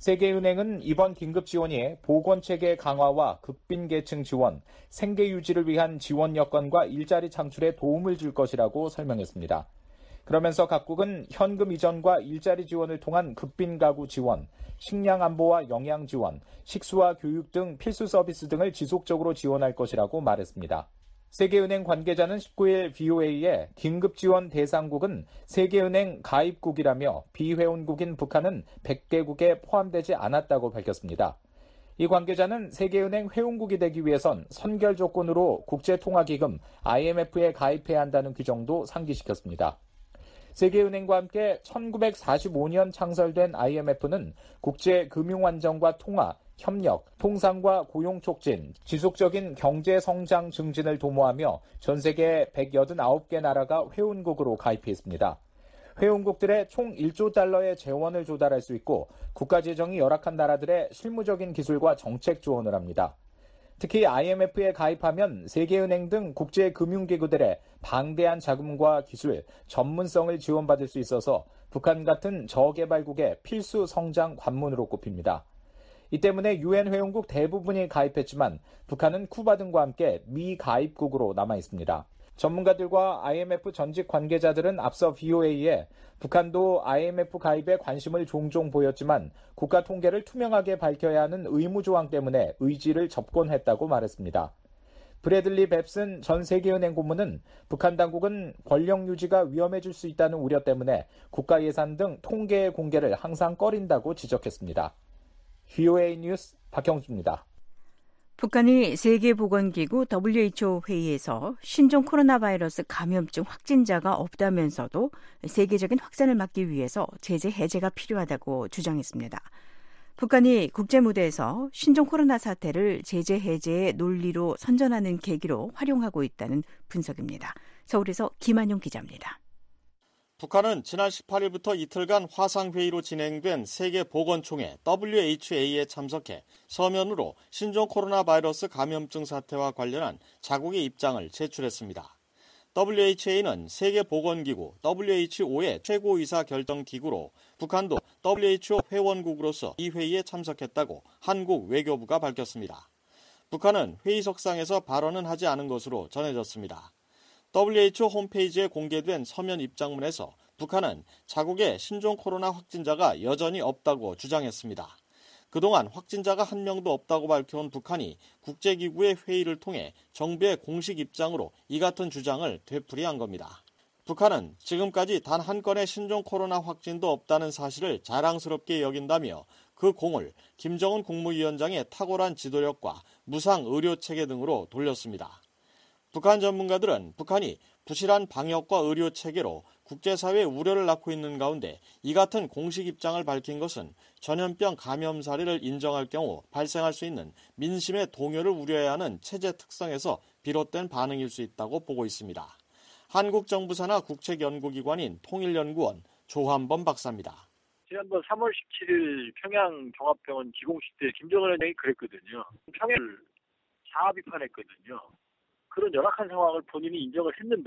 세계은행은 이번 긴급 지원이 보건체계 강화와 극빈계층 지원, 생계 유지를 위한 지원 여건과 일자리 창출에 도움을 줄 것이라고 설명했습니다. 그러면서 각국은 현금 이전과 일자리 지원을 통한 극빈 가구 지원, 식량 안보와 영양 지원, 식수와 교육 등 필수 서비스 등을 지속적으로 지원할 것이라고 말했습니다. 세계은행 관계자는 19일 VOA에 긴급 지원 대상국은 세계은행 가입국이라며 비회원국인 북한은 100개국에 포함되지 않았다고 밝혔습니다. 이 관계자는 세계은행 회원국이 되기 위해선 선결 조건으로 국제통화기금 IMF에 가입해야 한다는 규정도 상기시켰습니다. 세계은행과 함께 1945년 창설된 IMF는 국제금융안정과 통화, 협력, 통상과 고용 촉진, 지속적인 경제 성장 증진을 도모하며 전 세계 189개 나라가 회원국으로 가입해 있습니다. 회원국들의 총 1조 달러의 재원을 조달할 수 있고 국가 재정이 열악한 나라들의 실무적인 기술과 정책 지원을 합니다. 특히 IMF에 가입하면 세계은행 등 국제금융기구들의 방대한 자금과 기술, 전문성을 지원받을 수 있어서 북한 같은 저개발국의 필수 성장 관문으로 꼽힙니다. 이 때문에 유엔 회원국 대부분이 가입했지만 북한은 쿠바 등과 함께 미가입국으로 남아 있습니다. 전문가들과 IMF 전직 관계자들은 앞서 VOA에 북한도 IMF 가입에 관심을 종종 보였지만 국가 통계를 투명하게 밝혀야 하는 의무 조항 때문에 의지를 접곤했다고 말했습니다. 브래들리 뱁슨 전 세계은행 고문은 북한 당국은 권력 유지가 위험해질 수 있다는 우려 때문에 국가 예산 등 통계의 공개를 항상 꺼린다고 지적했습니다. VOA 뉴스 박형주입니다. 북한이 세계보건기구 WHO 회의에서 신종 코로나 바이러스 감염증 확진자가 없다면서도 세계적인 확산을 막기 위해서 제재 해제가 필요하다고 주장했습니다. 북한이 국제무대에서 신종 코로나 사태를 제재 해제의 논리로 선전하는 계기로 활용하고 있다는 분석입니다. 서울에서 김한용 기자입니다. 북한은 지난 18일부터 이틀간 화상회의로 진행된 세계보건총회 WHA에 참석해 서면으로 신종 코로나 바이러스 감염증 사태와 관련한 자국의 입장을 제출했습니다. WHA는 세계보건기구 WHO의 최고의사 결정기구로 북한도 WHO 회원국으로서 이 회의에 참석했다고 한국 외교부가 밝혔습니다. 북한은 회의석상에서 발언은 하지 않은 것으로 전해졌습니다. WHO 홈페이지에 공개된 서면 입장문에서 북한은 자국의 신종 코로나 확진자가 여전히 없다고 주장했습니다. 그동안 확진자가 한 명도 없다고 밝혀온 북한이 국제기구의 회의를 통해 정부의 공식 입장으로 이 같은 주장을 되풀이한 겁니다. 북한은 지금까지 단 한 건의 신종 코로나 확진도 없다는 사실을 자랑스럽게 여긴다며 그 공을 김정은 국무위원장의 탁월한 지도력과 무상 의료체계 등으로 돌렸습니다. 북한 전문가들은 북한이 부실한 방역과 의료 체계로 국제사회의 우려를 낳고 있는 가운데 이 같은 공식 입장을 밝힌 것은 전염병 감염 사례를 인정할 경우 발생할 수 있는 민심의 동요를 우려해야 하는 체제 특성에서 비롯된 반응일 수 있다고 보고 있습니다. 한국 정부 산하 국책연구기관인 통일연구원 조한범 박사입니다. 지난번 3월 17일 평양 종합병원 기공식 때 김정은 위원장이 그랬거든요. 평양을 자아 비판했거든요. 그런 열악한 상황을 본인이 인정을 했는데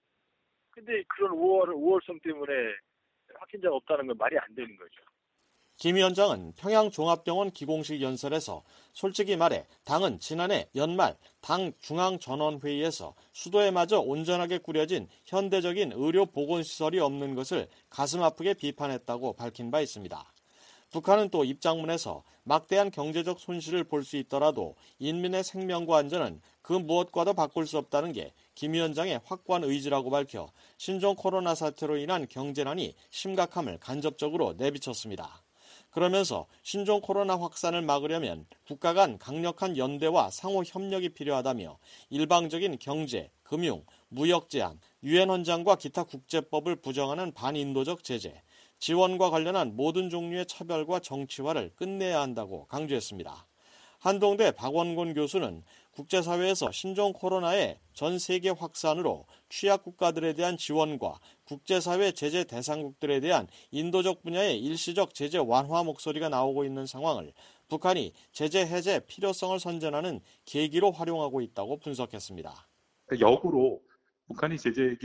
근데 그런 우월성 때문에 확진자가 없다는 건 말이 안 되는 거죠. 김 위원장은 평양종합병원 기공식 연설에서 솔직히 말해 당은 지난해 연말 당 중앙전원회의에서 수도에마저 온전하게 꾸려진 현대적인 의료보건시설이 없는 것을 가슴 아프게 비판했다고 밝힌 바 있습니다. 북한은 또 입장문에서 막대한 경제적 손실을 볼 수 있더라도 인민의 생명과 안전은 그 무엇과도 바꿀 수 없다는 게 김 위원장의 확고한 의지라고 밝혀 신종 코로나 사태로 인한 경제난이 심각함을 간접적으로 내비쳤습니다. 그러면서 신종 코로나 확산을 막으려면 국가 간 강력한 연대와 상호 협력이 필요하다며 일방적인 경제, 금융, 무역 제한, 유엔 헌장과 기타 국제법을 부정하는 반인도적 제재, 지원과 관련한 모든 종류의 차별과 정치화를 끝내야 한다고 강조했습니다. 한동대 박원곤 교수는 국제사회에서 신종 코로나의 전 세계 확산으로 취약 국가들에 대한 지원과 국제사회 제재 대상국들에 대한 인도적 분야의 일시적 제재 완화 목소리가 나오고 있는 상황을 북한이 제재 해제 필요성을 선전하는 계기로 활용하고 있다고 분석했습니다. 역으로 북한이 제재 얘기를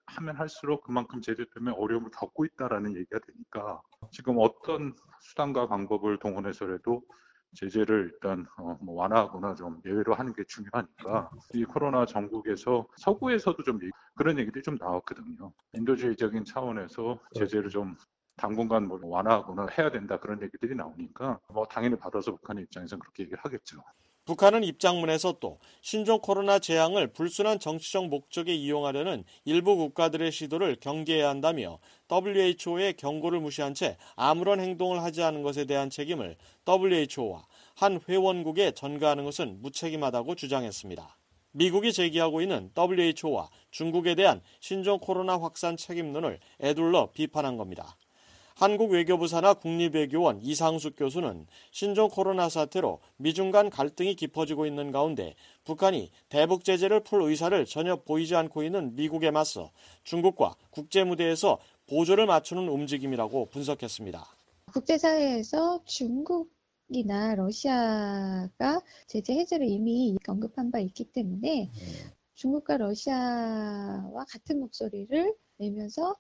하면 할수록 그만큼 제재 때문에 어려움을 겪고 있다라는 얘기가 되니까 지금 어떤 수단과 방법을 동원해서라도 제재를 일단 완화하거나 좀 예외로 하는 게 중요하니까 이 코로나 전국에서 서구에서도 좀 그런 얘기들이 좀 나왔거든요. 인도주의적인 차원에서 제재를 좀 당분간 완화하거나 해야 된다 그런 얘기들이 나오니까 당연히 받아서 북한의 입장에서는 그렇게 얘기를 하겠죠. 북한은 입장문에서 또 신종 코로나 재앙을 불순한 정치적 목적에 이용하려는 일부 국가들의 시도를 경계해야 한다며 WHO의 경고를 무시한 채 아무런 행동을 하지 않은 것에 대한 책임을 WHO와 한 회원국에 전가하는 것은 무책임하다고 주장했습니다. 미국이 제기하고 있는 WHO와 중국에 대한 신종 코로나 확산 책임론을 에둘러 비판한 겁니다. 한국 외교부 산하 국립외교원 이상숙 교수는 신종 코로나 사태로 미중 간 갈등이 깊어지고 있는 가운데 북한이 대북 제재를 풀 의사를 전혀 보이지 않고 있는 미국에 맞서 중국과 국제 무대에서 보조를 맞추는 움직임이라고 분석했습니다. 국제사회에서 중국이나 러시아가 제재 해제를 이미 언급한 바 있기 때문에 중국과 러시아와 같은 목소리를 내면서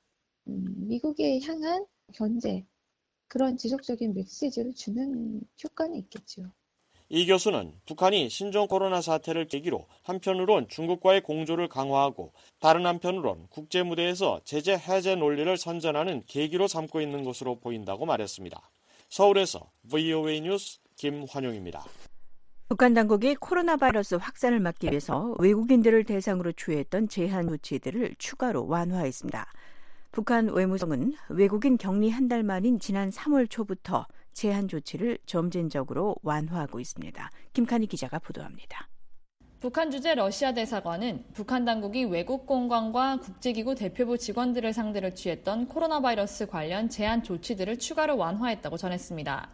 미국에 향한 견제, 그런 지속적인 메시지를 주는 효과는 있겠죠. 이 교수는 북한이 신종 코로나 사태를 계기로 한편으론 중국과의 공조를 강화하고 다른 한편으론 국제 무대에서 제재 해제 논리를 선전하는 계기로 삼고 있는 것으로 보인다고 말했습니다. 서울에서 VOA 뉴스 김환용입니다. 북한 당국이 코로나 바이러스 확산을 막기 위해서 외국인들을 대상으로 취했던 제한 조치들을 추가로 완화했습니다. 북한 외무성은 외국인 격리 한 달 만인 지난 3월 초부터 제한 조치를 점진적으로 완화하고 있습니다. 김칸희 기자가 보도합니다. 북한 주재 러시아 대사관은 북한 당국이 외국 공관과 국제기구 대표부 직원들을 상대로 취했던 코로나 바이러스 관련 제한 조치들을 추가로 완화했다고 전했습니다.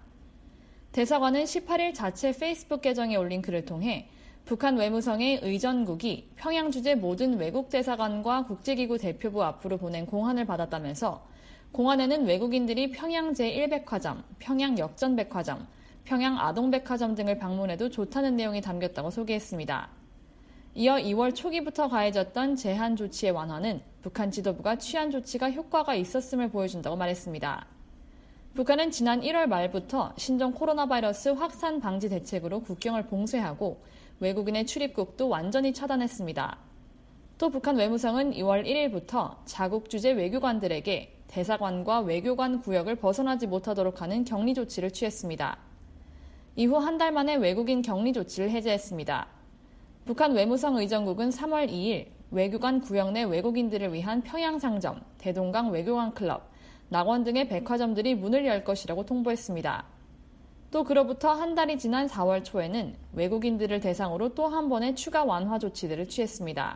대사관은 18일 자체 페이스북 계정에 올린 글을 통해 북한 외무성의 의전국이 평양 주재 모든 외국 대사관과 국제기구 대표부 앞으로 보낸 공안을 받았다면서 공안에는 외국인들이 평양 제1백화점, 평양 역전백화점, 평양 아동백화점 등을 방문해도 좋다는 내용이 담겼다고 소개했습니다. 이어 2월 초기부터 가해졌던 제한 조치의 완화는 북한 지도부가 취한 조치가 효과가 있었음을 보여준다고 말했습니다. 북한은 지난 1월 말부터 신종 코로나 바이러스 확산 방지 대책으로 국경을 봉쇄하고 외국인의 출입국도 완전히 차단했습니다. 또 북한 외무성은 2월 1일부터 자국 주재 외교관들에게 대사관과 외교관 구역을 벗어나지 못하도록 하는 격리 조치를 취했습니다. 이후 한 달 만에 외국인 격리 조치를 해제했습니다. 북한 외무성 의정국은 3월 2일 외교관 구역 내 외국인들을 위한 평양상점, 대동강 외교관 클럽, 낙원 등의 백화점들이 문을 열 것이라고 통보했습니다. 또 그로부터 한 달이 지난 4월 초에는 외국인들을 대상으로 또 한 번의 추가 완화 조치들을 취했습니다.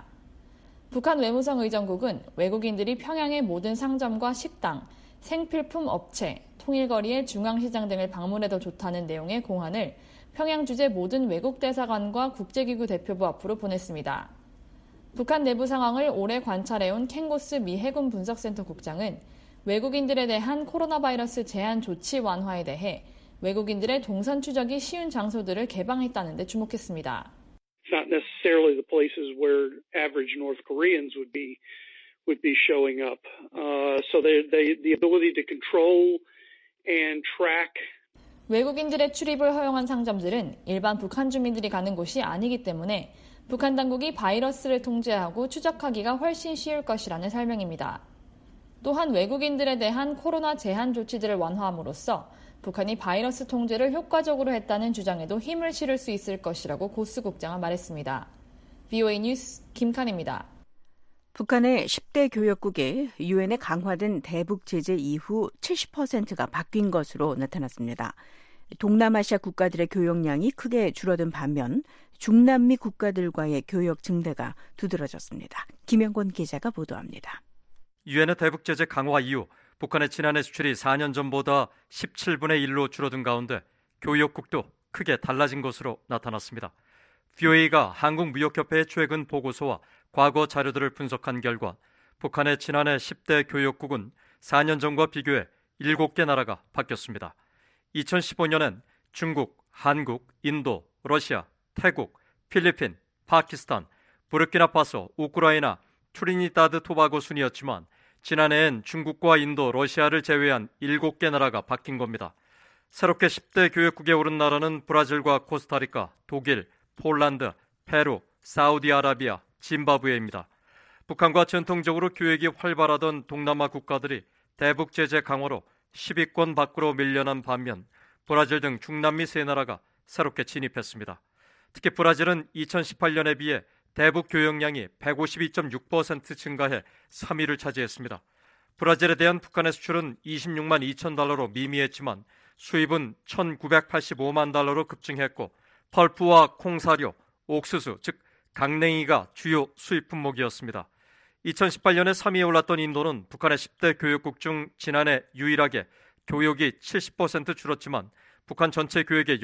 북한 외무성 의정국은 외국인들이 평양의 모든 상점과 식당, 생필품 업체, 통일거리의 중앙시장 등을 방문해도 좋다는 내용의 공안을 평양 주재 모든 외국 대사관과 국제기구 대표부 앞으로 보냈습니다. 북한 내부 상황을 오래 관찰해온 켄고스 미 해군 분석센터 국장은 외국인들에 대한 코로나 바이러스 제한 조치 완화에 대해 외국인들의 동선 추적이 쉬운 장소들을 개방했다는 데 주목했습니다. It's not necessarily the places where average North Koreans would be showing up. So the ability to control and track. 외국인들의 출입을 허용한 상점들은 일반 북한 주민들이 가는 곳이 아니기 때문에 북한 당국이 바이러스를 통제하고 추적하기가 훨씬 쉬울 것이라는 설명입니다. 또한 외국인들에 대한 코로나 제한 조치들을 완화함으로써 북한이 바이러스 통제를 효과적으로 했다는 주장에도 힘을 실을 수 있을 것이라고 고스 국장은 말했습니다. VOA 뉴스 김칸입니다. 북한의 10대 교역국이 유엔에 강화된 대북 제재 이후 70%가 바뀐 것으로 나타났습니다. 동남아시아 국가들의 교역량이 크게 줄어든 반면 중남미 국가들과의 교역 증대가 두드러졌습니다. 김영권 기자가 보도합니다. 유엔의 대북 제재 강화 이후 북한의 지난해 수출이 4년 전보다 17분의 1로 줄어든 가운데 교역국도 크게 달라진 것으로 나타났습니다. VOA가 한국무역협회의 최근 보고서와 과거 자료들을 분석한 결과 북한의 지난해 10대 교역국은 4년 전과 비교해 7개 나라가 바뀌었습니다. 2015년엔 중국, 한국, 인도, 러시아, 태국, 필리핀, 파키스탄, 부르키나파소, 우크라이나, 트리니다드 토바고 순이었지만 지난해엔 중국과 인도, 러시아를 제외한 7개 나라가 바뀐 겁니다. 새롭게 10대 교역국에 오른 나라는 브라질과 코스타리카, 독일, 폴란드, 페루, 사우디아라비아, 짐바브웨입니다. 북한과 전통적으로 교역이 활발하던 동남아 국가들이 대북 제재 강화로 10위권 밖으로 밀려난 반면 브라질 등 중남미 3나라가 새롭게 진입했습니다. 특히 브라질은 2018년에 비해 대북 교역량이 152.6% 증가해 3위를 차지했습니다. 브라질에 대한 북한의 수출은 26만 2천 달러로 미미했지만 수입은 1,985만 달러로 급증했고 펄프와 콩사료, 옥수수, 즉 강냉이가 주요 수입 품목이었습니다. 2018년에 3위에 올랐던 인도는 북한의 10대 교역국 중 지난해 유일하게 교역이 70% 줄었지만 북한 전체 교역의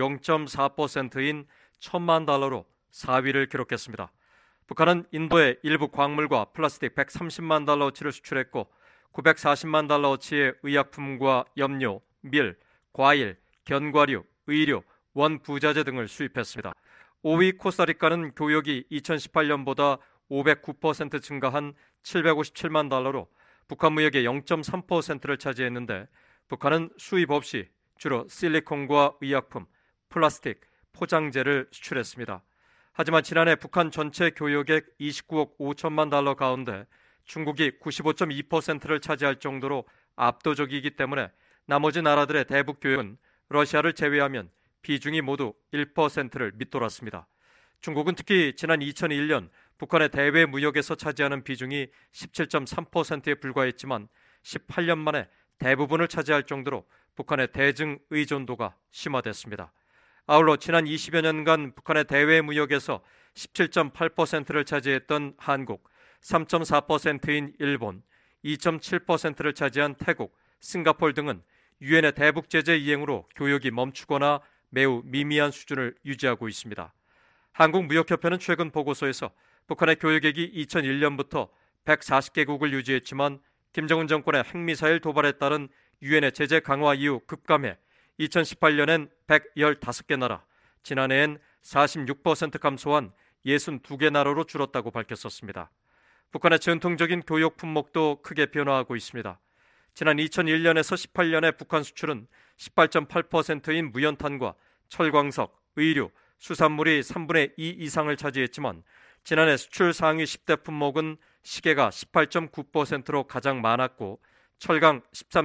0.4%인 1,000만 달러로 4위를 기록했습니다. 북한은 인도에 일부 광물과 플라스틱 130만 달러어치를 수출했고 940만 달러어치의 의약품과 염료, 밀, 과일, 견과류, 의료, 원부자재 등을 수입했습니다. 5위 코스타리카는 교역이 2018년보다 509% 증가한 757만 달러로 북한 무역의 0.3%를 차지했는데 북한은 수입 없이 주로 실리콘과 의약품, 플라스틱, 포장재를 수출했습니다. 하지만 지난해 북한 전체 교역액 29억 5천만 달러 가운데 중국이 95.2%를 차지할 정도로 압도적이기 때문에 나머지 나라들의 대북 교역은 러시아를 제외하면 비중이 모두 1%를 밑돌았습니다. 중국은 특히 지난 2001년 북한의 대외 무역에서 차지하는 비중이 17.3%에 불과했지만 18년 만에 대부분을 차지할 정도로 북한의 대증 의존도가 심화됐습니다. 아울러 지난 20여 년간 북한의 대외 무역에서 17.8%를 차지했던 한국, 3.4%인 일본, 2.7%를 차지한 태국, 싱가포르 등은 유엔의 대북 제재 이행으로 교역이 멈추거나 매우 미미한 수준을 유지하고 있습니다. 한국무역협회는 최근 보고서에서 북한의 교역액이 2001년부터 140개국을 유지했지만 김정은 정권의 핵미사일 도발에 따른 유엔의 제재 강화 이후 급감해 2018년엔 115개 나라, 지난해엔 46% 감소한 62개 나라로 줄었다고 밝혔었습니다. 북한의 전통적인 교역 품목도 크게 변화하고 있습니다. 지난 2001년에서 18년에 북한 수출은 18.8%인 무연탄과 철광석, 의류, 수산물이 3분의 2 이상을 차지했지만 지난해 수출 상위 10대 품목은 시계가 18.9%로 가장 많았고 철강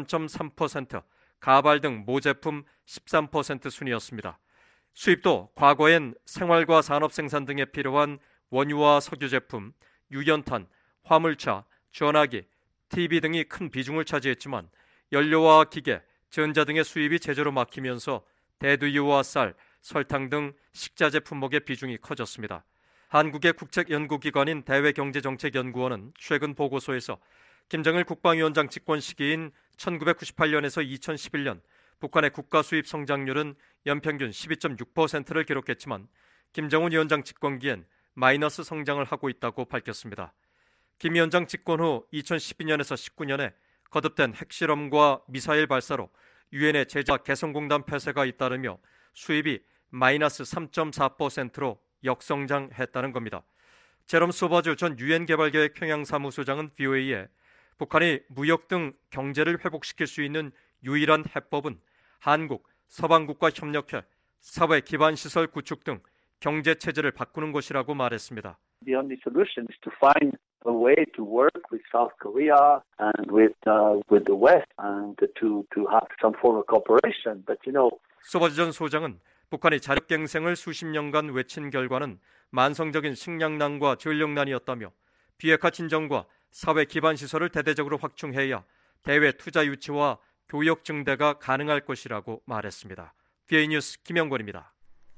13.3%, 가발 등 모제품 13% 순이었습니다. 수입도 과거엔 생활과 산업 생산 등에 필요한 원유와 석유 제품, 유연탄, 화물차, 전화기, TV 등이 큰 비중을 차지했지만 연료와 기계, 전자 등의 수입이 제재로 막히면서 대두유와 쌀, 설탕 등 식자재 품목의 비중이 커졌습니다. 한국의 국책연구기관인 대외경제정책연구원은 최근 보고서에서 김정일 국방위원장 집권 시기인 1998년에서 2011년 북한의 국가 수입 성장률은 연평균 12.6%를 기록했지만 김정은 위원장 집권기엔 마이너스 성장을 하고 있다고 밝혔습니다. 김 위원장 집권 후 2012년에서 19년에 거듭된 핵실험과 미사일 발사로 유엔의 제재 개성공단 폐쇄가 잇따르며 수입이 마이너스 3.4%로 역성장했다는 겁니다. 제롬 소버주 전 유엔 개발계획 평양사무소장은 VOA에 북한이 무역 등 경제를 회복시킬 수 있는 유일한 해법은 한국, 서방국과 협력해 사회 기반 시설 구축 등 경제 체제를 바꾸는 것이라고 말했습니다. The only solution is to find a way to work with South Korea and with the West and to have some form of cooperation. But you know, 소버주 전 소장은 북한이 자력갱생을 수십 년간 외친 결과는 만성적인 식량난과 전력난이었다며 비핵화 진정과 사회 기반 시설을 대대적으로 확충해야 대외 투자 유치와 교역 증대가 가능할 것이라고 말했습니다. VA 뉴스 김영권입니다.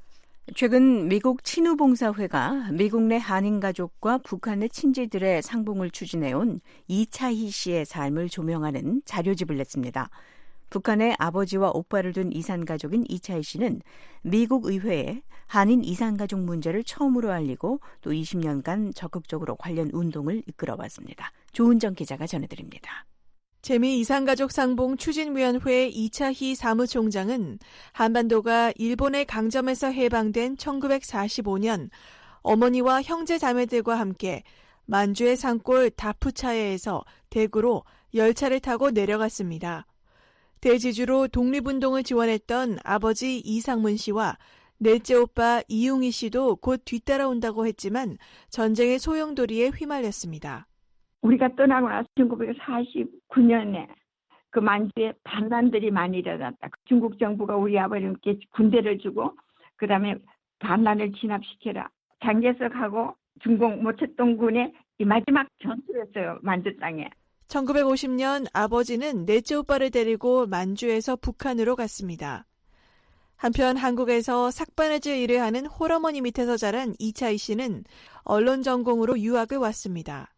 최근 미국 친우봉사회가 미국 내 한인 가족과 북한 내 친지들의 상봉을 추진해온 이차희 씨의 삶을 조명하는 자료집을 냈습니다. 북한의 아버지와 오빠를 둔 이산가족인 이차희 씨는 미국 의회에 한인 이산가족 문제를 처음으로 알리고 또 20년간 적극적으로 관련 운동을 이끌어왔습니다. 조은정 기자가 전해드립니다. 재미이산가족 상봉 추진위원회 이차희 사무총장은 한반도가 일본의 강점에서 해방된 1945년 어머니와 형제 자매들과 함께 만주의 산골 다푸차에에서 대구로 열차를 타고 내려갔습니다. 대지주로 독립운동을 지원했던 아버지 이상문 씨와 넷째 오빠 이용희 씨도 곧 뒤따라온다고 했지만 전쟁의 소용돌이에 휘말렸습니다. 우리가 떠나고 나서 1949년에 그 만주에 반란들이 많이 일어났다. 중국 정부가 우리 아버님께 군대를 주고 그다음에 반란을 진압시켜라. 장개석하고 중공 모택동군의 이 마지막 전투였어요. 만주 땅에. 1950년 아버지는 넷째 오빠를 데리고 만주에서 북한으로 갔습니다. 한편 한국에서 삭바느질 일을 하는 홀어머니 밑에서 자란 이차희 씨는 언론 전공으로 유학을 왔습니다.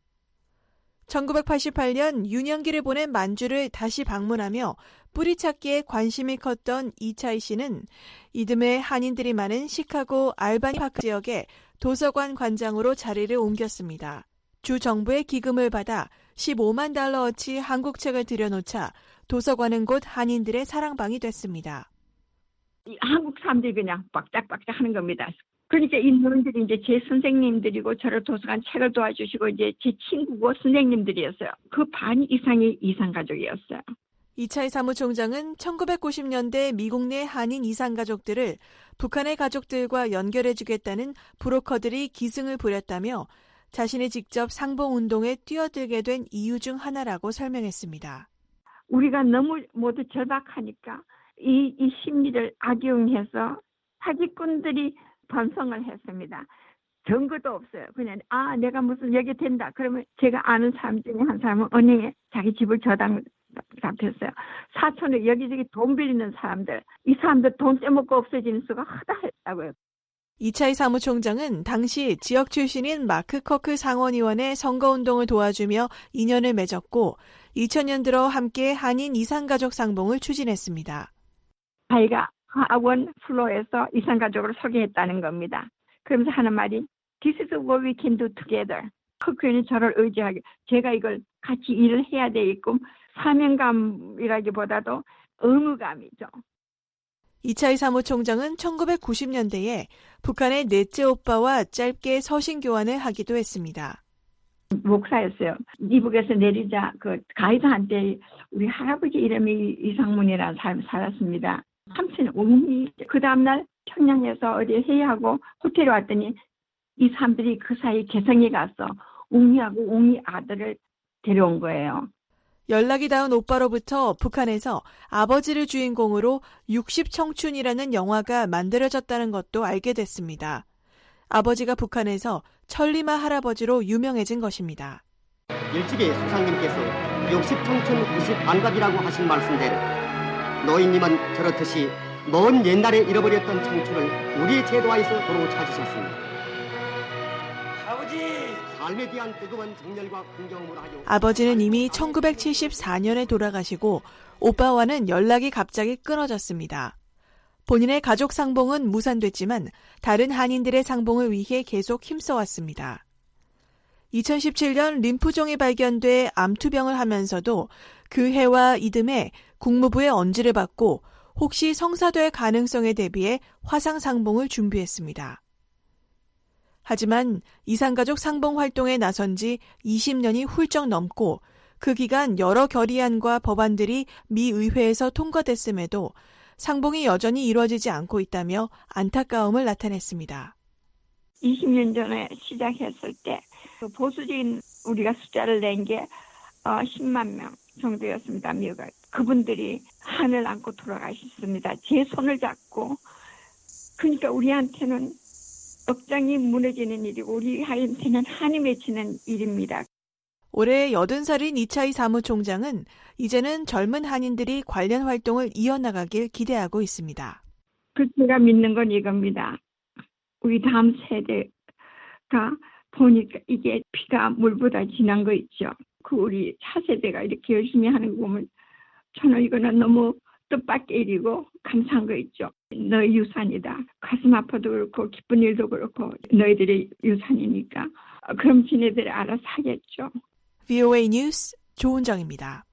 1988년 유년기를 보낸 만주를 다시 방문하며 뿌리찾기에 관심이 컸던 이차희 씨는 이듬해 한인들이 많은 시카고 알바니 파크 지역에 도서관 관장으로 자리를 옮겼습니다. 주 정부의 기금을 받아 $15만 어치 한국 책을 들여놓자 도서관은 곧 한인들의 사랑방이 됐습니다. 한국 사람들이 그냥 빡짝빡짝 하는 겁니다. 그러니까 이 노인들이 이제 제 선생님들이고 저를 도서관 책을 도와주시고 이제 제 친구고 선생님들이었어요. 그 반 이상이 이산가족이었어요. 이차희 사무총장은 1990년대 미국 내 한인 이산가족들을 북한의 가족들과 연결해주겠다는 브로커들이 기승을 부렸다며 자신이 직접 상봉운동에 뛰어들게 된 이유 중 하나라고 설명했습니다. 우리가 너무 모두 절박하니까 이 심리를 악용해서 사기꾼들이 번성을 했습니다. 증거도 없어요. 그냥 내가 무슨 얘기 된다. 그러면 제가 아는 사람 중에 한 사람은 은행에 자기 집을 저당 잡혔어요. 사촌에 여기저기 돈 빌리는 사람들. 이 사람들 돈 떼먹고 없어지는 수가 허다했다고요. 이차희 사무총장은 당시 지역 출신인 마크 커크 상원의원의 선거운동을 도와주며 인연을 맺었고 2000년 들어 함께 한인 이산가족 상봉을 추진했습니다. 아이가 하원 플로에서 이산가족을 소개했다는 겁니다. 그러면서 하는 말이 This is what we can do together. 커크는 저를 의지하게 제가 이걸 같이 일을 해야 되겠고 사명감이라기보다도 의무감이죠. 이차희 사무총장은 1990년대에 북한의 넷째 오빠와 짧게 서신 교환을 하기도 했습니다. 목사였어요. 이북에서 내리자 그 가이드한테 우리 할아버지 이름이 이상문이라는 사람이 살았습니다. 삼촌 웅이 그 다음날 평양에서 어디 회의하고 호텔에 왔더니 이 사람들이 그 사이 개성에 가서 웅이하고 웅이 아들을 데려온 거예요. 연락이 닿은 오빠로부터 북한에서 아버지를 주인공으로 60청춘이라는 영화가 만들어졌다는 것도 알게 됐습니다. 아버지가 북한에서 천리마 할아버지로 유명해진 것입니다. 일찍이 수상님께서 60청춘 90반갑이라고 하신 말씀대로 노인님은 저렇듯이 먼 옛날에 잃어버렸던 청춘을 우리의 제도하에서 도로 찾으셨습니다. 삶에 대한 뜨거운 정열과 긍정을 하여 아버지는 이미 1974년에 돌아가시고 오빠와는 연락이 갑자기 끊어졌습니다. 본인의 가족 상봉은 무산됐지만 다른 한인들의 상봉을 위해 계속 힘써왔습니다. 2017년 림프종이 발견돼 암투병을 하면서도 그 해와 이듬해 국무부의 언지를 받고 혹시 성사될 가능성에 대비해 화상 상봉을 준비했습니다. 하지만 이산가족 상봉 활동에 나선 지 20년이 훌쩍 넘고 그 기간 여러 결의안과 법안들이 미 의회에서 통과됐음에도 상봉이 여전히 이루어지지 않고 있다며 안타까움을 나타냈습니다. 20년 전에 시작했을 때 보수적인 우리가 숫자를 낸 게 10만 명 정도였습니다. 미국에. 그분들이 하늘 안고 돌아가셨습니다. 제 손을 잡고. 그러니까 우리한테는 억장이 무너지는 일이고 우리한테는 한이 맺히는 일입니다. 올해 80살인 이차희 사무총장은 이제는 젊은 한인들이 관련 활동을 이어나가길 기대하고 있습니다. 제가 믿는 건 이겁니다. 우리 다음 세대가 보니까 이게 피가 물보다 진한 거 있죠. 그 우리 차세대가 이렇게 열심히 하는 거 보면 저는 이거는 너무 뜻밖의 일이고 감사한 거 있죠. 너의 유산이다. 가슴 아파도 그렇고 기쁜 일도 그렇고 너희들의 유산이니까 그럼 지네들이 알아서 하겠죠. VOA 뉴스 조은정입니다.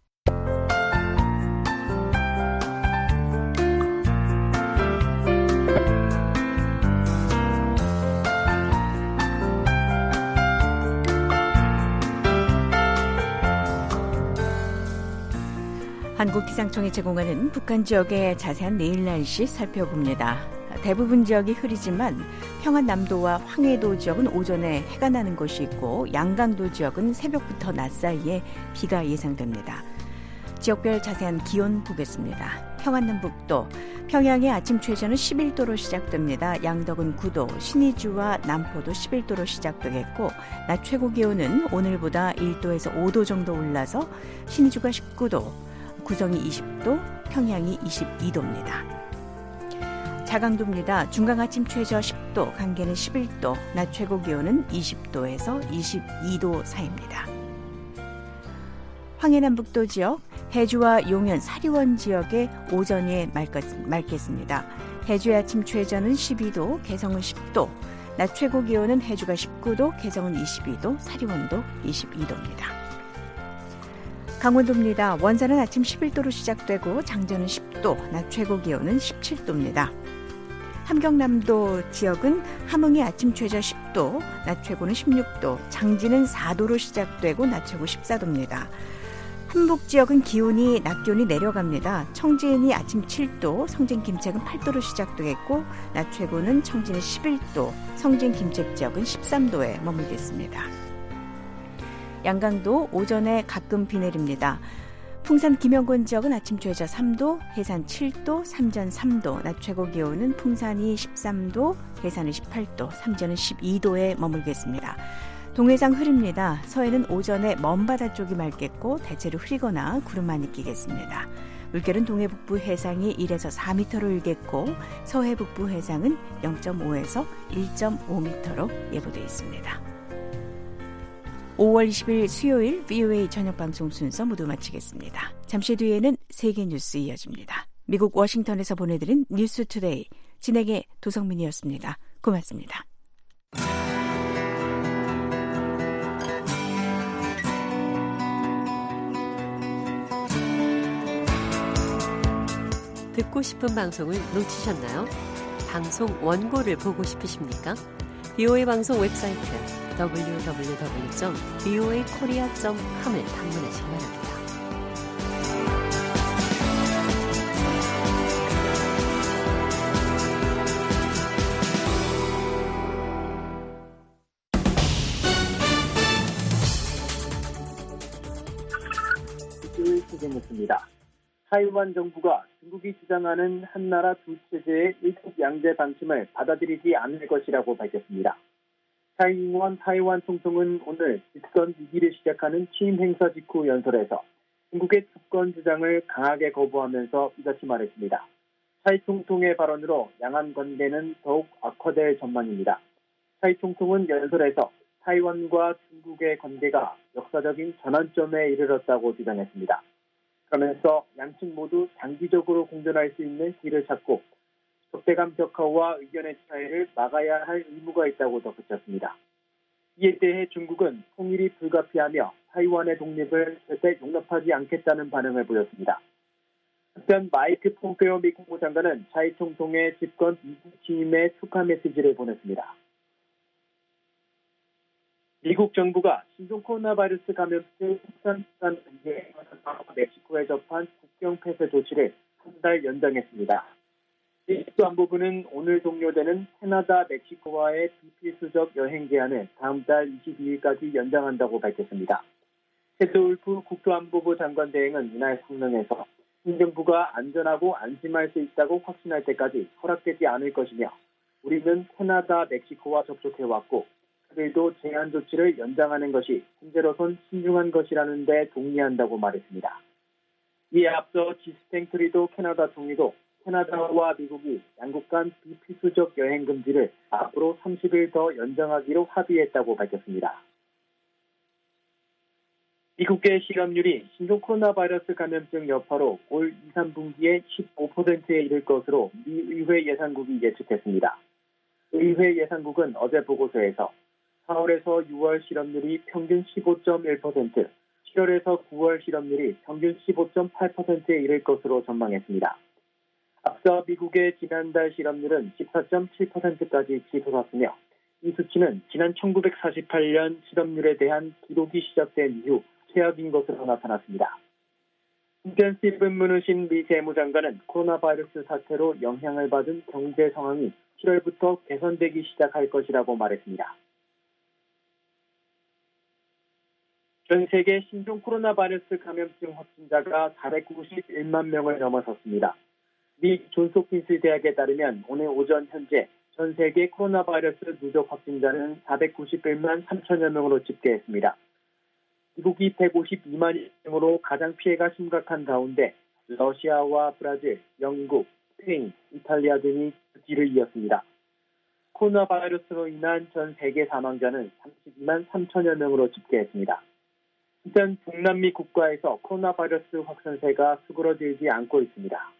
한국기상청이 제공하는 북한 지역의 자세한 내일 날씨 살펴봅니다. 대부분 지역이 흐리지만 평안남도와 황해도 지역은 오전에 해가 나는 곳이 있고 양강도 지역은 새벽부터 낮 사이에 비가 예상됩니다. 지역별 자세한 기온 보겠습니다. 평안남북도, 평양의 아침 최저는 11도로 시작됩니다. 양덕은 9도, 신의주와 남포도 11도로 시작되겠고 낮 최고 기온은 오늘보다 1도에서 5도 정도 올라서 신의주가 19도, 구성이 20도, 평양이 22도입니다. 자강도입니다. 중강 아침 최저 10도, 강계는 11도, 낮 최고 기온은 20도에서 22도 사이입니다. 황해남북도 지역, 해주와 용현, 사리원 지역에 오전에 맑겠습니다. 해주의 아침 최저는 12도, 개성은 10도, 낮 최고 기온은 해주가 19도, 개성은 22도, 사리원도 22도입니다. 강원도입니다. 원산은 아침 11도로 시작되고 장전은 10도, 낮 최고 기온은 17도입니다. 함경남도 지역은 함흥이 아침 최저 10도, 낮 최고는 16도, 장진은 4도로 시작되고 낮 최고 14도입니다. 한북 지역은 낮 기온이 내려갑니다. 청진이 아침 7도, 성진 김책은 8도로 시작되겠고 낮 최고는 청진은 11도, 성진 김책 지역은 13도에 머물겠습니다. 양강도 오전에 가끔 비 내립니다. 풍산 김영권 지역은 아침 최저 3도, 해산 7도, 삼전 3도, 낮 최고 기온은 풍산이 13도, 해산은 18도, 삼전은 12도에 머물겠습니다. 동해상 흐립니다. 서해는 오전에 먼바다 쪽이 맑겠고 대체로 흐리거나 구름 많이 끼겠습니다. 물결은 동해 북부 해상이 1에서 4m로 일겠고 서해 북부 해상은 0.5에서 1.5m로 예보되어 있습니다. 5월 20일 수요일 VOA 저녁방송 순서 모두 마치겠습니다. 잠시 뒤에는 세계 뉴스 이어집니다. 미국 워싱턴에서 보내드린 뉴스 투데이, 진행의 도성민이었습니다. 고맙습니다. 듣고 싶은 방송을 놓치셨나요? 방송 원고를 보고 싶으십니까? VOA 방송 웹사이트 www.voakorea.com을 방문하시기 바랍니다. 시즌했습니다. 타이완 정부가 중국이 주장하는 한나라 두 체제의 일국양제 방침을 받아들이지 않을 것이라고 밝혔습니다. 차이잉원 타이완 총통은 오늘 집권 2기를 시작하는 취임 행사 직후 연설에서 중국의 주권 주장을 강하게 거부하면서 이같이 말했습니다. 차이 총통의 발언으로 양안 관계는 더욱 악화될 전망입니다. 차이 총통은 연설에서 타이완과 중국의 관계가 역사적인 전환점에 이르렀다고 주장했습니다. 그러면서 양측 모두 장기적으로 공존할 수 있는 길을 찾고 적대감 벽화와 의견의 차이를 막아야 할 의무가 있다고 덧붙였습니다. 이에 대해 중국은 통일이 불가피하며 타이완의 독립을 절대 용납하지 않겠다는 반응을 보였습니다. 한편 마이크 폼페오 미 국무장관은 차이 총통의 집권 2기 취임에 축하 메시지를 보냈습니다. 미국 정부가 신종 코로나 바이러스 감염증 확산 기간에 멕시코에 접한 국경 폐쇄 조치를 한 달 연장했습니다. 미국 안보부는 오늘 종료되는 캐나다, 멕시코와의 비필수적 여행 제한을 다음 달 22일까지 연장한다고 밝혔습니다. 테드 울프 국토안보부 장관 대행은 이날 성명에서 행정부가 안전하고 안심할 수 있다고 확신할 때까지 허락되지 않을 것이며 우리는 캐나다, 멕시코와 접촉해왔고 그들도 제한 조치를 연장하는 것이 현재로선 신중한 것이라는 데 동의한다고 말했습니다. 이에 앞서 지스탱 트리도 캐나다 총리도 캐나다와 미국이 양국 간 비필수적 여행 금지를 앞으로 30일 더 연장하기로 합의했다고 밝혔습니다. 미국의 실업률이 신종 코로나 바이러스 감염증 여파로 올 2, 3분기에 15%에 이를 것으로 미 의회 예산국이 예측했습니다. 의회 예산국은 어제 보고서에서 4월에서 6월 실업률이 평균 15.1%, 7월에서 9월 실업률이 평균 15.8%에 이를 것으로 전망했습니다. 앞서 미국의 지난달 실업률은 14.7%까지 치솟았으며 이 수치는 지난 1948년 실업률에 대한 기록이 시작된 이후 최악인 것으로 나타났습니다. 스티븐 무누신 미 재무장관은 코로나 바이러스 사태로 영향을 받은 경제 상황이 7월부터 개선되기 시작할 것이라고 말했습니다. 전 세계 신종 코로나 바이러스 감염증 확진자가 491만 명을 넘어섰습니다. 미 존스홉킨스 대학에 따르면 오늘 오전 현재 전 세계 코로나 바이러스 누적 확진자는 491만 3천여 명으로 집계했습니다. 미국이 152만 명으로 가장 피해가 심각한 가운데 러시아와 브라질, 영국, 스페인, 이탈리아 등이 그 뒤를 이었습니다. 코로나 바이러스로 인한 전 세계 사망자는 32만 3천여 명으로 집계했습니다. 일단 북남미 국가에서 코로나 바이러스 확산세가 수그러들지 않고 있습니다.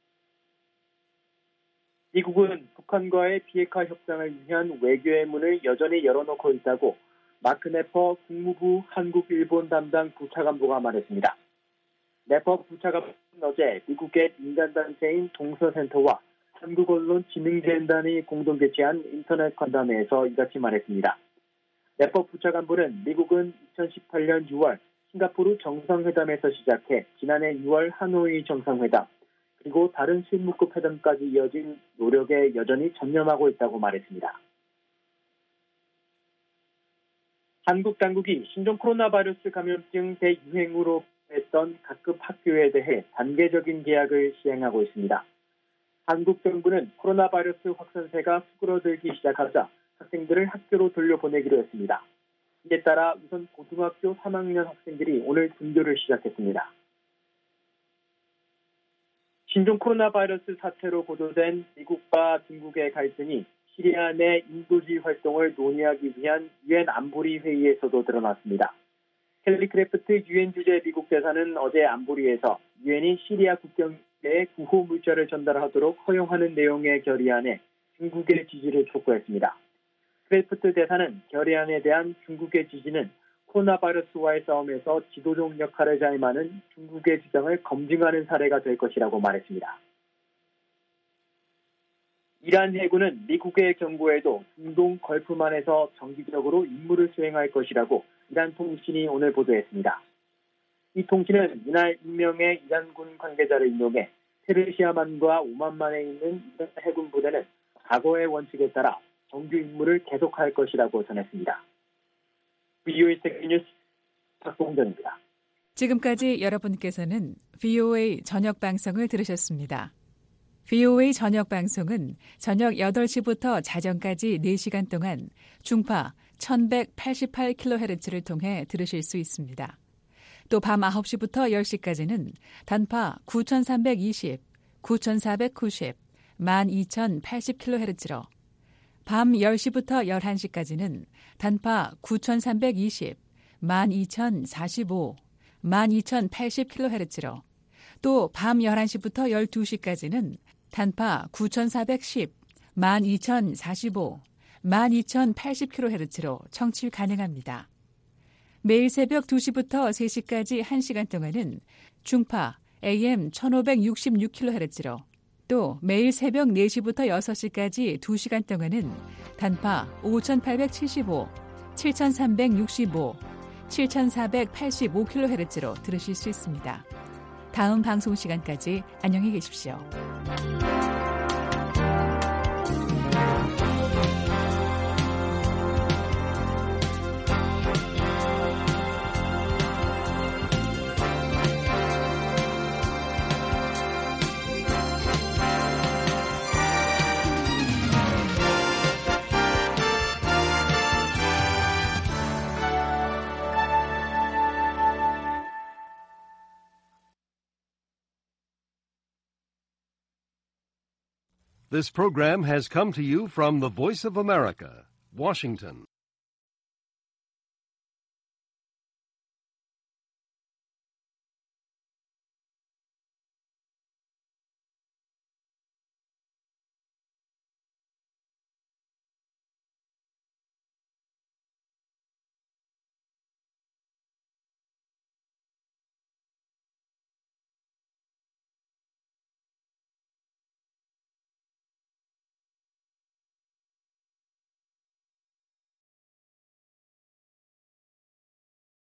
미국은 북한과의 비핵화 협상을 위한 외교의 문을 여전히 열어놓고 있다고 마크 네퍼 국무부 한국-일본 담당 부차관보가 말했습니다. 네퍼 부차관은 어제 미국의 민간단체인 동서센터와 한국언론진흥재단이 공동 개최한 인터넷 간담회에서 이같이 말했습니다. 네퍼 부차관보는 미국은 2018년 6월 싱가포르 정상회담에서 시작해 지난해 6월 하노이 정상회담, 그리고 다른 실무급 회담까지 이어진 노력에 여전히 전념하고 있다고 말했습니다. 한국 당국이 신종 코로나 바이러스 감염증 대유행으로 했던 각급 학교에 대해 단계적인 개학을 시행하고 있습니다. 한국 정부는 코로나 바이러스 확산세가 수그러들기 시작하자 학생들을 학교로 돌려보내기로 했습니다. 이에 따라 우선 고등학교 3학년 학생들이 오늘 등교를 시작했습니다. 신종 코로나 바이러스 사태로 고조된 미국과 중국의 갈등이 시리아 내 인도주의 활동을 논의하기 위한 유엔 안보리 회의에서도 드러났습니다. 켈리 크래프트 유엔 주재 미국 대사는 어제 안보리에서 유엔이 시리아 국경에 구호 물자를 전달하도록 허용하는 내용의 결의안에 중국의 지지를 촉구했습니다. 크래프트 대사는 결의안에 대한 중국의 지지는 코로나 바이러스와의 싸움에서 지도적 역할을 자임하는 중국의 주장을 검증하는 사례가 될 것이라고 말했습니다. 이란 해군은 미국의 경고에도 중동 걸프만에서 정기적으로 임무를 수행할 것이라고 이란 통신이 오늘 보도했습니다. 이 통신은 이날 익명의 이란군 관계자를 인용해 페르시아만과 오만만에 있는 이란 해군 부대는 과거의 원칙에 따라 정규 임무를 계속할 것이라고 전했습니다. VOA 세계뉴스 박봉정입니다. 지금까지 여러분께서는 VOA 저녁 방송을 들으셨습니다. VOA 저녁 방송은 저녁 8시부터 자정까지 4시간 동안 중파 1188kHz를 통해 들으실 수 있습니다. 또 밤 9시부터 10시까지는 단파 9320, 9490, 12080kHz로 밤 10시부터 11시까지는 단파 9320, 12045, 12080kHz로 또 밤 11시부터 12시까지는 단파 9410, 12045, 12080kHz로 청취 가능합니다. 매일 새벽 2시부터 3시까지 1시간 동안은 중파 AM 1566kHz로 또 매일 새벽 4시부터 6시까지 2시간 동안은 단파 5875, 7365, 7485kHz로 들으실 수 있습니다. 다음 방송 시간까지 안녕히 계십시오. This program has come to you from the Voice of America, Washington.